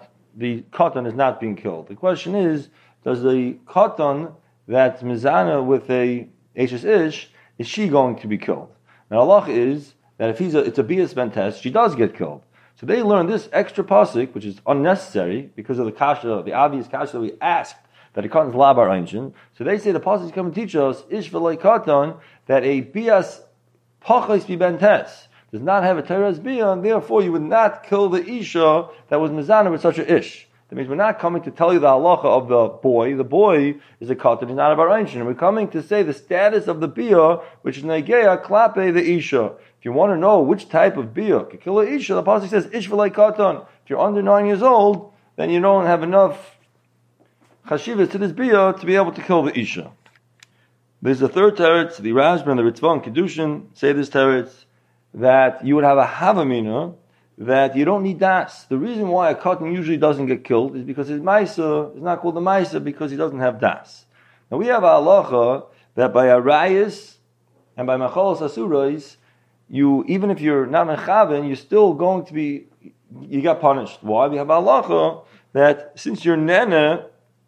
Katan is not being killed. The question is, does the Katan that's Mizana with a Eishes Ish, is she going to be killed? Now, Allah is that if it's a Bias Bentes, she does get killed. So they learn this extra pasuk, which is unnecessary because of the kasha, the obvious kasha that we asked that a Katan is Labar Einshin. So they say the pasuk is coming to teach us Ish v'lei Katan that a Bias Pachos bi Bentes does not have a Torah's Bia, and therefore you would not kill the Isha that was Mizana with such a Ish. That means we're not coming to tell you the halacha of the boy. The boy is a Katan, he's not a Baranshin. And we're coming to say the status of the Bia, which is Negeya Klape the Isha. If you want to know which type of Bia can kill a Isha, the pasuk says Ish v'lei Katan. If you're under 9 years old, then you don't have enough chashivas to this Bia to be able to kill the Isha. There's a third teretz, the Rashba and the Ritzvah and Kedushin say this teretz, that you would have a Havamina, that you don't need das. The reason why a Katan usually doesn't get killed is because his Maisa is not called the Maisa because he doesn't have das. Now we have a halacha that by Arayas and by Machalos Asurais, you, even if you're not Mechaven, you're still going to be, you got punished. Why? We have a halacha that since you're Nene,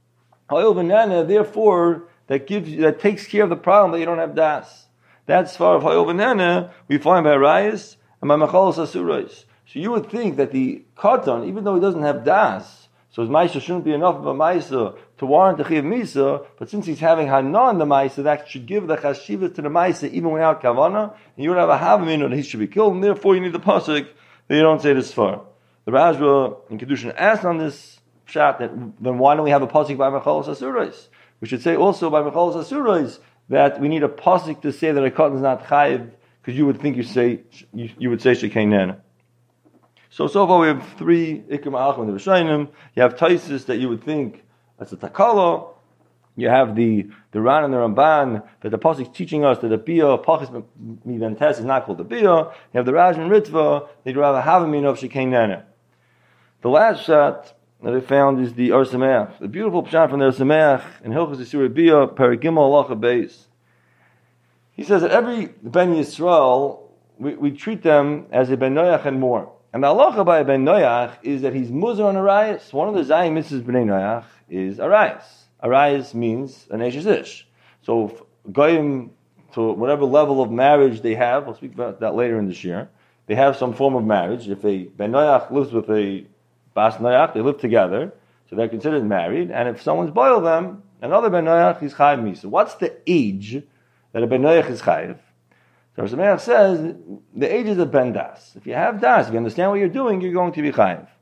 therefore that takes care of the problem that you don't have das. That's far of Hayol V'Nene we find by Arayas and by Machalos Asurais. So you would think that the Katan, even though he doesn't have das, so his Maisa shouldn't be enough of a Maisa to warrant the Chiv Misa, but since he's having Hana in the Maisa, that should give the Chashivas to the Maisa even without Kavana, and you would have a Havamina that he should be killed, and therefore you need the Pasuk that you don't say this far. The Rashba in Kedushin asked on this shot that then why don't we have a Pasuk by Machalos Asurais? We should say also by Machalos Asurais that we need a pasuk to say that a Katan is not chayiv, because you would think you would say Shekei Nana. So far we have 3 Ikim Alchim in the Rishonim. You have Taisis that you would think that's a Takala. You have the Ran and the Ramban that the pasuk is teaching us that the Bia Pachis Miventes is not called the Bia. You have the Raj and Ritva that you have a Havamin of Shekei Nana. The last shot that I found is the Or Sameach, the beautiful pshat from the Or Sameach in Hilchos Yisur Bia Paragimel Halacha Beis. He says that every Ben Yisrael we treat them as a Ben Noach and more. And the halacha by a Ben Noach is that he's muzar on Arayas. One of the Zayim Mitzvahs Bnei Noach is Arayas. Arayas means an Eishes Ish. So goyim to whatever level of marriage they have, we'll speak about that later in this year. They have some form of marriage. If a Ben Noach lives with a Bas Noach, they live together, so they're considered married. And if someone's boil them, another Ben Noach is Chayiv Misa. What's the age that a Ben Noach is Chayiv? So Rameach says the age is a Ben Das. If you have Das, if you understand what you're doing, you're going to be Chayiv.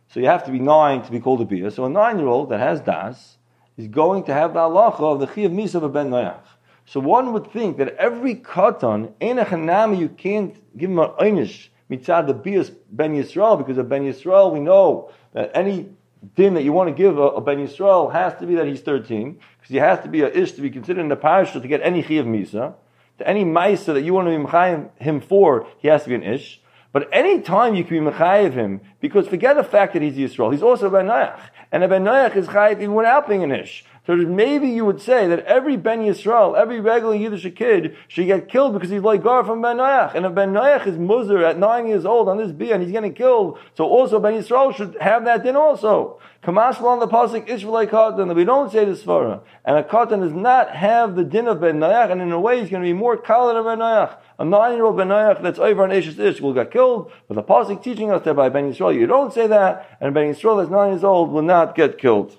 So you have to be 9 to be called a bia. So a 9-year-old that has das is going to have the halacha of the chiyav misa of a ben noach. So one would think that every katan, you can't give him an einish mitzad the bias ben Yisrael, because of ben Yisrael we know that any din that you want to give a ben Yisrael has to be that he's 13, because he has to be a ish to be considered in the parasha to get any chiyav misa. To any maisa that you want to be mechayiv him for, he has to be an ish. But any time you can be mechayiv him, because forget the fact that he's Yisrael, he's also a ben noach, and a ben noach is chayiv even without being an ish. So maybe you would say that every Ben Yisrael, every regular Yiddish kid should get killed because he's like Gar from Ben Noach. And if Ben Noach is Muzar at 9 years old on this bia and he's getting killed, so also Ben Yisrael should have that din also. Kamash on the pasuk Ishvalei Katan, that we don't say the svara. And a Katan does not have the din of Ben Noach, and in a way he's going to be more kala than Ben Noach. A 9-year-old Ben Noach that's over an Eshes Ish will get killed, but the pasuk teaching us that by Ben Yisrael you don't say that, and Ben Yisrael that's 9 years old will not get killed.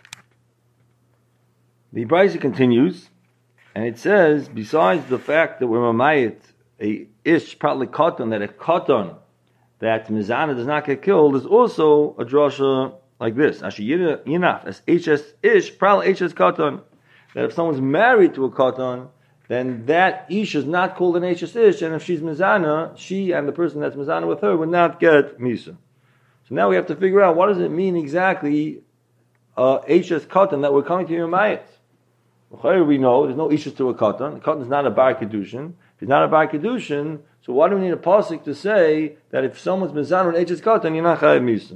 The Brisa continues, and it says, besides the fact that we're mamayit a ish probably katan, that a katan that mizana does not get killed, is also a drasha like this. Ashi yinaf as hs ish probably hs katan, that if someone's married to a katan, then that ish is not called an hs ish, and if she's mizana, she and the person that's mizana with her would not get misa. So now we have to figure out what does it mean exactly hs katan that we're coming to Yermayit. We know there's no issues to a katan. The katan is not a bar kedushin. If he's not a bar kedushin, so why do we need a pasuk to say that if someone's mizan on h's katan, you're not chayav misa?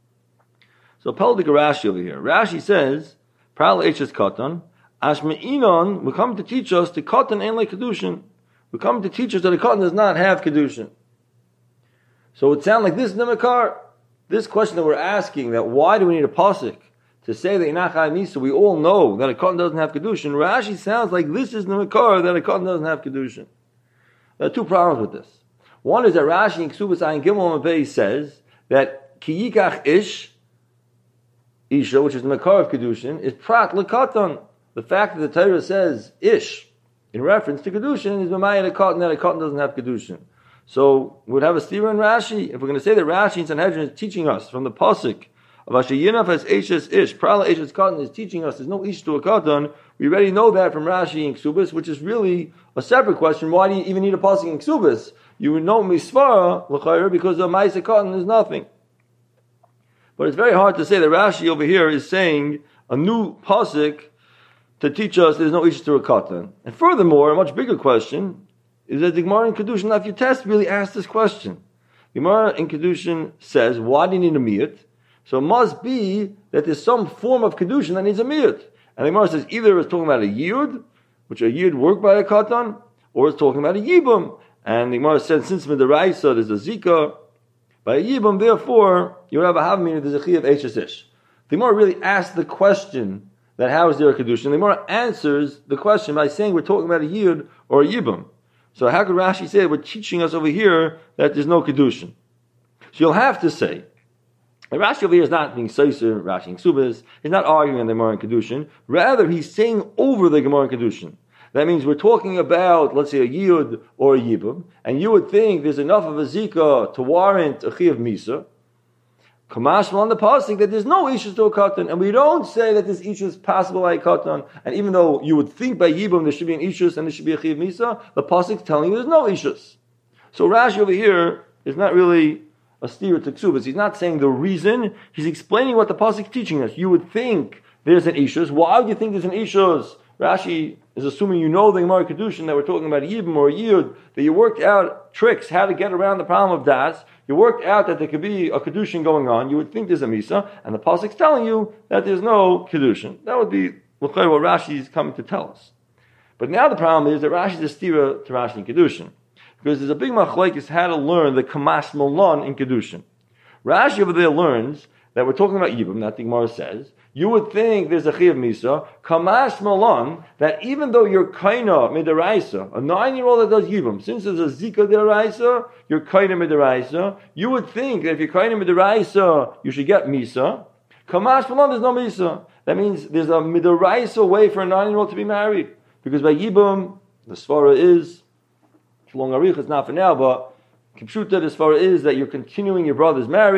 So Peldik Rashi over here. Rashi says, "Pral h's katan, ashmeinon." We come to teach us the katan ain't like kedushin. We come to teach us that the katan does not have kedushin. So it sounds like this nimakar. This question that we're asking, that why do we need a pasuk to say that Inach Misa, we all know that a cotton doesn't have Kedushin. Rashi sounds like this is the Makar that a cotton doesn't have Kedushin. There are two problems with this. One is that Rashi in Ksubas Ayin Gimel Mabei says that Ki Yikach Ish, Isha, which is the Makar of Kedushin, is Prat L'Katan. The fact that the Torah says Ish, in reference to Kedushin, is Mamayat a cotton that a cotton doesn't have Kedushin. So we would have a stira in Rashi. If we're going to say that Rashi in Sanhedrin is teaching us from the Pasuk, of Ashayinaf as Eshes Ish, Prala Eshes Katan is teaching us there's no Ish to a Katan. We already know that from Rashi in Ksubas, which is really a separate question. Why do you even need a pasuk in Ksubas? You would know Misvara, L'chayr, because the Maisa Katan is nothing. But it's very hard to say that Rashi over here is saying a new pasuk to teach us there's no Ish to a Katan. And furthermore, a much bigger question is that the Gemara in Kedushin Daf Yutes really asked this question. The Gemara in Kedushin says, why do you need a miyut? So it must be that there's some form of Kedushin that needs a miyut. And the Gemara says either it's talking about a yud, which a yud worked by a katan, or it's talking about a yibum. And the Gemara says since midaraisa there's a zika, by a yibum, therefore you would have a havmina, there's a chi of HSish. The Gemara really asks the question that how is there a Kedushin? The Gemara answers the question by saying we're talking about a yud or a yibum. So how could Rashi say we're teaching us over here that there's no Kedushin? So you'll have to say, Rashi over here is not being Seiser, Rashi in Ksubas, he's not arguing on the Gemara in Kedushin, rather he's saying over the Gemara in Kedushin. That means we're talking about, let's say, a Yud or a Yibum, and you would think there's enough of a Zika to warrant a Chi of Misa. Kamash on the pasuk that there's no issues to a katan, and we don't say that this issue is possible by a katan. And even though you would think by Yibum there should be an issues and there should be a Chi of Misa, the pasuk is telling you there's no issues. So Rashi over here is not really a steer to Ksubas. He's not saying the reason. He's explaining what the pasuk is teaching us. You would think there's an issues. Why would you think there's an issues? Rashi is assuming you know the Gemara Kedushin that we're talking about a Yibum or a Yud, that you worked out tricks how to get around the problem of Das. You worked out that there could be a Kedushin going on. You would think there's a Misa, and the pasuk is telling you that there's no Kedushin. That would be what Rashi is coming to tell us. But now the problem is that Rashi is a steer to Rashi in Kedushin. Because there's a big machlekes how to learn the Kamash Malon in Kedushin. Rashi over there learns that we're talking about Yibum, that the Gemara says. You would think there's a Chi of Misa, Kamash Malon, that even though you're Kaina Midaraisa, a 9-year-old that does Yibum, since there's a Zika Deraisa, you're Kaina Midaraisa, you would think that if you're Kaina Midaraisa, you should get Misa. Kamash Malon, there's no Misa. That means there's a Midaraisa way for a 9-year-old to be married. Because by Yibum, the Svara is, long arich, it's not for now, but Kipshuta, as far is that you're continuing your brother's marriage,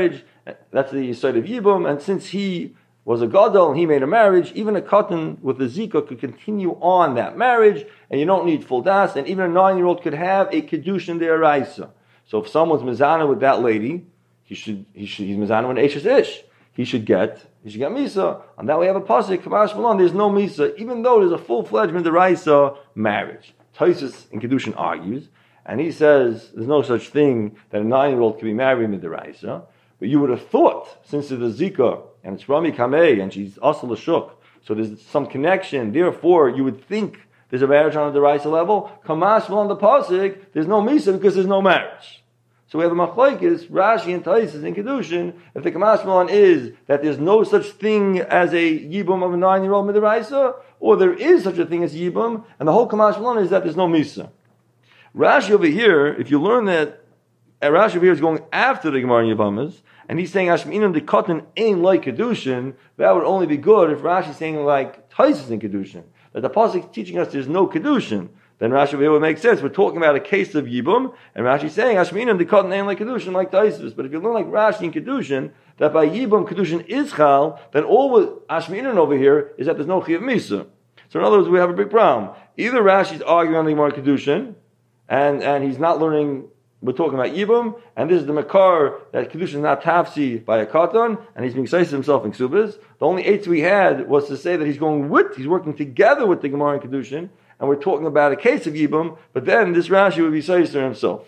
That's the side of Yibum. And since he was a gadol and he made a marriage, even a katan with a zika could continue on that marriage, and you don't need full das. And even a 9-year-old could have a kedushin deraisa. So if someone's mizana with that lady, he's mizana with Eishes Ish. He should get misa. And that way we have a pasuk, Kamash Malon, there's no misa, even though there's a full-fledged midiraisa marriage. Taisus in Kedushin argues, and he says there's no such thing that a 9-year-old can be married midiraisa. But you would have thought, since it's a zika, and it's Rami Kamei, and she's Asal Ashuk, so there's some connection, therefore you would think there's a marriage on the deraisa level. Kamash Malon the pasuk, there's no misa because there's no marriage. So we have a machlokes, Rashi and Taisus in Kedushin. If the Kamash Malon is that there's no such thing as a yibum of a 9-year-old midiraisa, or there is such a thing as yibum, and the whole Kamash Malon is that there's no misa. Rashi over here, if you learn that, Rashi over here is going after the Gemara in Yavamas, and he's saying Ashminan the cotton ain't like Kedushin. That would only be good if Rashi is saying like Taisus in Kedushin, that the pasuk is teaching us there's no Kedushin. Then Rashi over here would make sense. We're talking about a case of Yibum, and Rashi is saying, Ashminim, the cotton ain't like Kedushin, like Taisus. But if you learn like Rashi in Kedushin, that by Yibum, Kedushin is Chal, then all with Ashminim over here is that there's no Chiyav Misa. So in other words, we have a big problem. Either Rashi's arguing on the Gemara Kedushin, and he's not learning, we're talking about Yibum, and this is the Makar, that Kedushin is not Tafsi by a cotton, and he's being Saisis himself in Ksubas. The only eight we had was to say that he's working together with the Gemara in Kedushin, and we're talking about a case of Yibum, but then this Rashi would be Saister himself.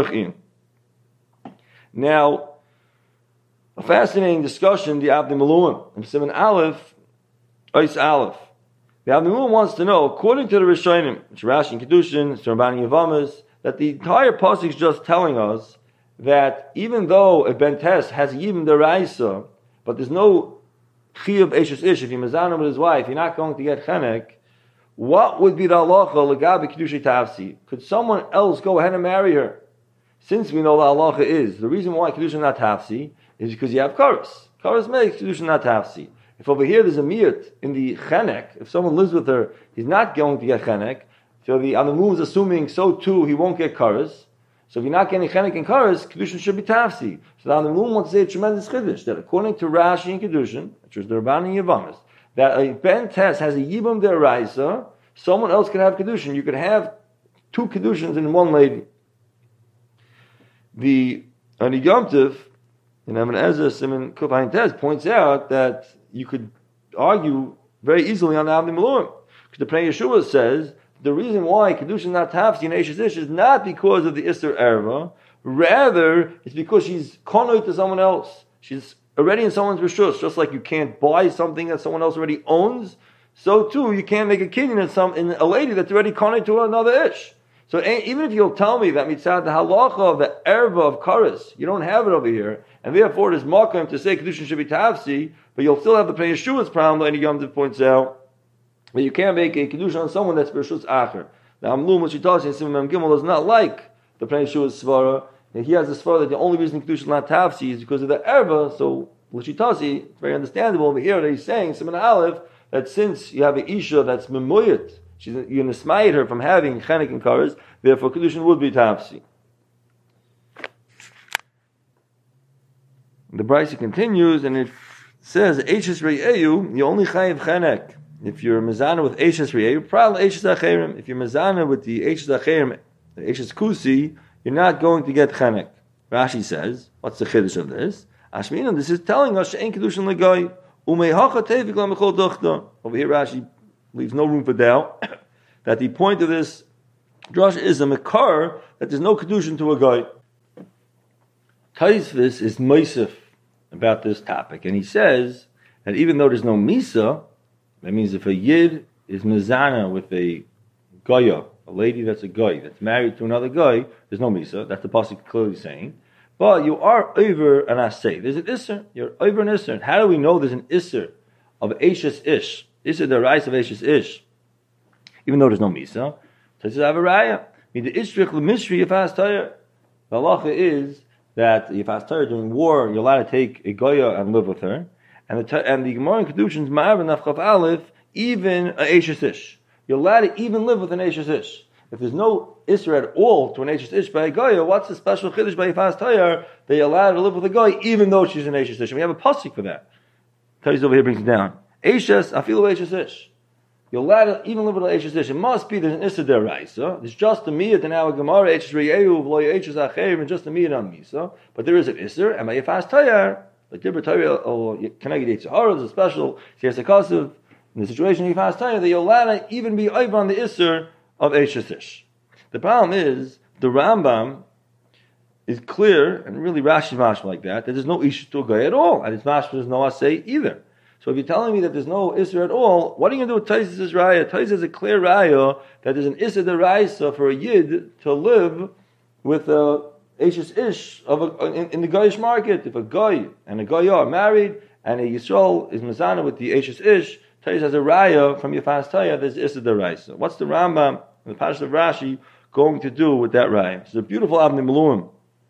Now, a fascinating discussion, the Avnei Miluim, in Siman Aleph, Ois Aleph. The Avnei Miluim wants to know, according to the Rishonim, it's Rashi in Kedushin, it's Rambani Yavamas, that the entire pasuk is just telling us that even though a Bentes has a Yibum deraisa, but there's no Chiyuv Eishes Ish, if you're Mezana with his wife, you're not going to get Chenek. What would be the halacha legabe kedusha tafsi? Could someone else go ahead and marry her? Since we know the halacha is the reason why kedusha not tafsi is because you have karas. Karas makes kedusha not tafsi. If over here there's a miyut in the chenek, if someone lives with her, he's not going to get chenek. So the Anamu is assuming so too he won't get karas. So if you're not getting chenek and karas, kedusha should be tafsi. So the Anamu wants to say a tremendous chiddush that according to Rashi and Kedushin, which is the Rabban and Yavamas, that a Ben Tes has a Yibum deraisa, someone else can have Kedushin. You could have two Kedushins in one lady. The Yom Tov, in Evan Ezra, Simon Kufayin Tes, points out that you could argue very easily on the Avnei Miluim. Because the Pnei Yeshua says, the reason why Kedushin not Tafsi and Eishes Ish is not because of the Isser Erva, rather, it's because she's konoi to someone else. She's already in someone's rishus, just like you can't buy something that someone else already owns, so too you can't make a kinyan in a lady that's already connected to another ish. So even if you'll tell me that mitzad the halacha of the erva of karas, you don't have it over here, and therefore it is makom to say kedushin should be tafsi, but you'll still have the Pnei Yeshua's problem. Like Yom Tov points out, that you can't make a kedushin on someone that's rishus acher. Now Amlum, what she tells you in Simon Gimel, is not like the Pnei Yeshua's svara. And he has the svara that the only reason kedushin not tafsi is because of the erva. So L'shitasi, it's very understandable over here that he's saying Siman Aleph that since you have an isha that's memuyat, you're going to smite her from having chenek and karas, therefore kedushin would be tafsi. The Brisa continues and it says Eishes Re'eyu, you only chayiv chenek. If you're mezana with Eishes Re'eyu, probably Eishes Acherim. If you're mezana with the Eishes Acherim, the Eishes Kusi, you're not going to get chenek. Rashi says, what's the chiddush of this? Ashminan, this is telling us she'en kedushin legoy umeihacha tevik lamechol dochta. Over here, Rashi leaves no room for doubt that the point of this drush is a makar that there's no kedushin to a guy. Taisvis is meisif about this topic, and he says that even though there's no misa, that means if a yid is mezana with a goya, a lady that's a guy that's married to another guy, there's no misa. That's the pasuk clearly saying. But you are over an asay. There's an isser. You're over an isser. And how do we know there's an isser of Eishes Ish? Isser the rise of Eishes Ish, even though there's no misa. So this is avaraya. I mean, the istrich l'mishri yifas tayr. The halacha is that yifas tayr during war, you're allowed to take a goya and live with her. And the Gemara in Kedushin's ma'av and nafchaf aleph, even a Eishes Ish. You're allowed to even live with an Eishes Ish. if there's no Isser at all to an Eishes Ish by a Goya, what's the special Chiddush by Yifas Tayar? They allow her to live with a Goy even though she's an Eishes Ish. And we have a pasuk for that. Tayar over here brings it down. Eishes, afilu Eishes Ish. You're allowed to even live with an Eishes Ish. It must be there's an Isser deraisa. There's just a miyat in our Gemara, Eishes Re'ehu, v'lo Eishes Achev, and just a miyat on Misa. But there is an Isser, and by Yifas Tayar, like Dibra Tayar, or Keneged Yitzhahara, there's a special Siyasa Kasiv. In the situation of Yifas Tayar, they're allowed to even be over on the Isser of Eishes Ish. The problem is, the Rambam is clear, and really Rashi mashma like that there's no Ish to Goy at all, and it's mashma there's no Asay either. So if you're telling me that there's no Isser at all, what are you going to do with Taisus' Raya? Taisus is a clear Raya that there's an Isser deraisa for a Yid to live with a Eishes Ish in the Goyish market. If a Goy and a Goy are married, and a Yisrael is Mazana with the Eishes Ish, Taisus has a Raya from Yifas Tayar, there's Isser deraisa. What's the Rambam, the Parashat of Rashi, going to do with that Raya? It's a beautiful Avnei Miluim.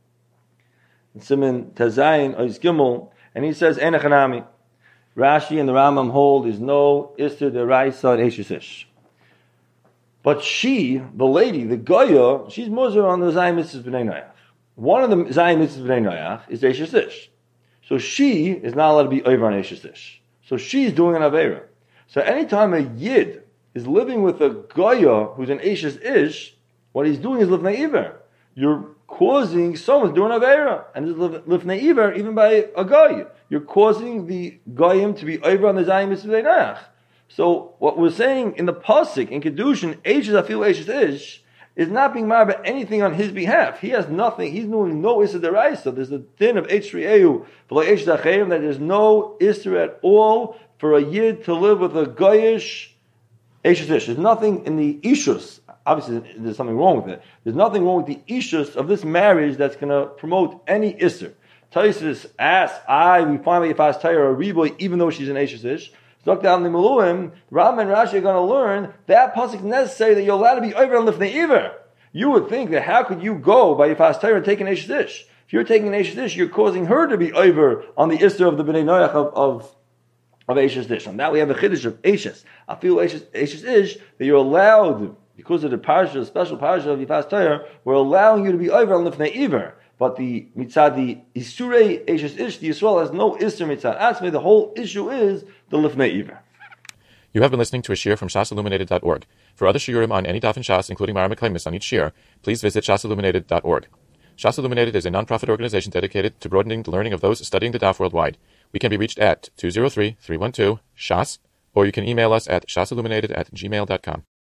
Siman Tazayin Ois Gimel, and he says, Enechanami. Rashi and the Rambam hold is no Isser deraisa and Eishes Ish. But she, the lady, the Goya, she's Muzar on the Zayim Mitzvahs B'nai Noach. One of the Zayim Mitzvahs B'nai Noach is Eishes Ish. So she is not allowed to be over on Eishes Ish. So she's doing an Aveira. So anytime a Yid is living with a Goya who's an Eishes Ish, what he's doing is Lifnei Iver. You're causing someone to do an Aveira. And it's Lifnei Iver even by a Goy. You're causing the Goyim to be over on the Zayim Mitzvah Noach. So what we're saying in the Pasuk, in Kedushin, Eishes Afilu Eishes Ish, is not being married by anything on his behalf. He has nothing. He's doing no Isser deraisa. There's a din of Eish Re'ehu, v'lo Eish Dachayim, that there's no Isser at all for a Yid to live with a Goyish Eishes Ish. There's nothing in the Ishus. Obviously, there's something wrong with it. There's nothing wrong with the Ishus of this marriage that's going to promote any Isser. Taisus asks, we find Yifas Tayar a Riboy, even though she's an Eishes Ish. Dr. Avnei Miluim, Ram and Rashi are going to learn that pasuk is necessary that you're allowed to be over on Lifnei Iver. You would think that how could you go by Yifas Tayar and take an Eishes Ish? If you're taking an Eishes Ish, you're causing her to be over on the Isser of the B'nai Noach of Eishes Ish. And now we have a Chiddush of Eishes. I feel Eishes Ish, that you're allowed, because of the parasha, the special parasha of Yifas Tayar, we're allowing you to be over on Lifnei Iver. But the mitzad, the Isurei Eishes Ish, the Yisrael has no Isser mitzad Atzmei. The whole issue is the Lifnei Iver. You have been listening to a shiur from shasilluminated.org. For other shiurim on any daf in Shas, including Mara Meklemis on each shiur, please visit shasilluminated.org. Shas Illuminated is a non-profit organization dedicated to broadening the learning of those studying the daf worldwide. We can be reached at 203-312-SHAS, or you can email us at shasilluminated@gmail.com.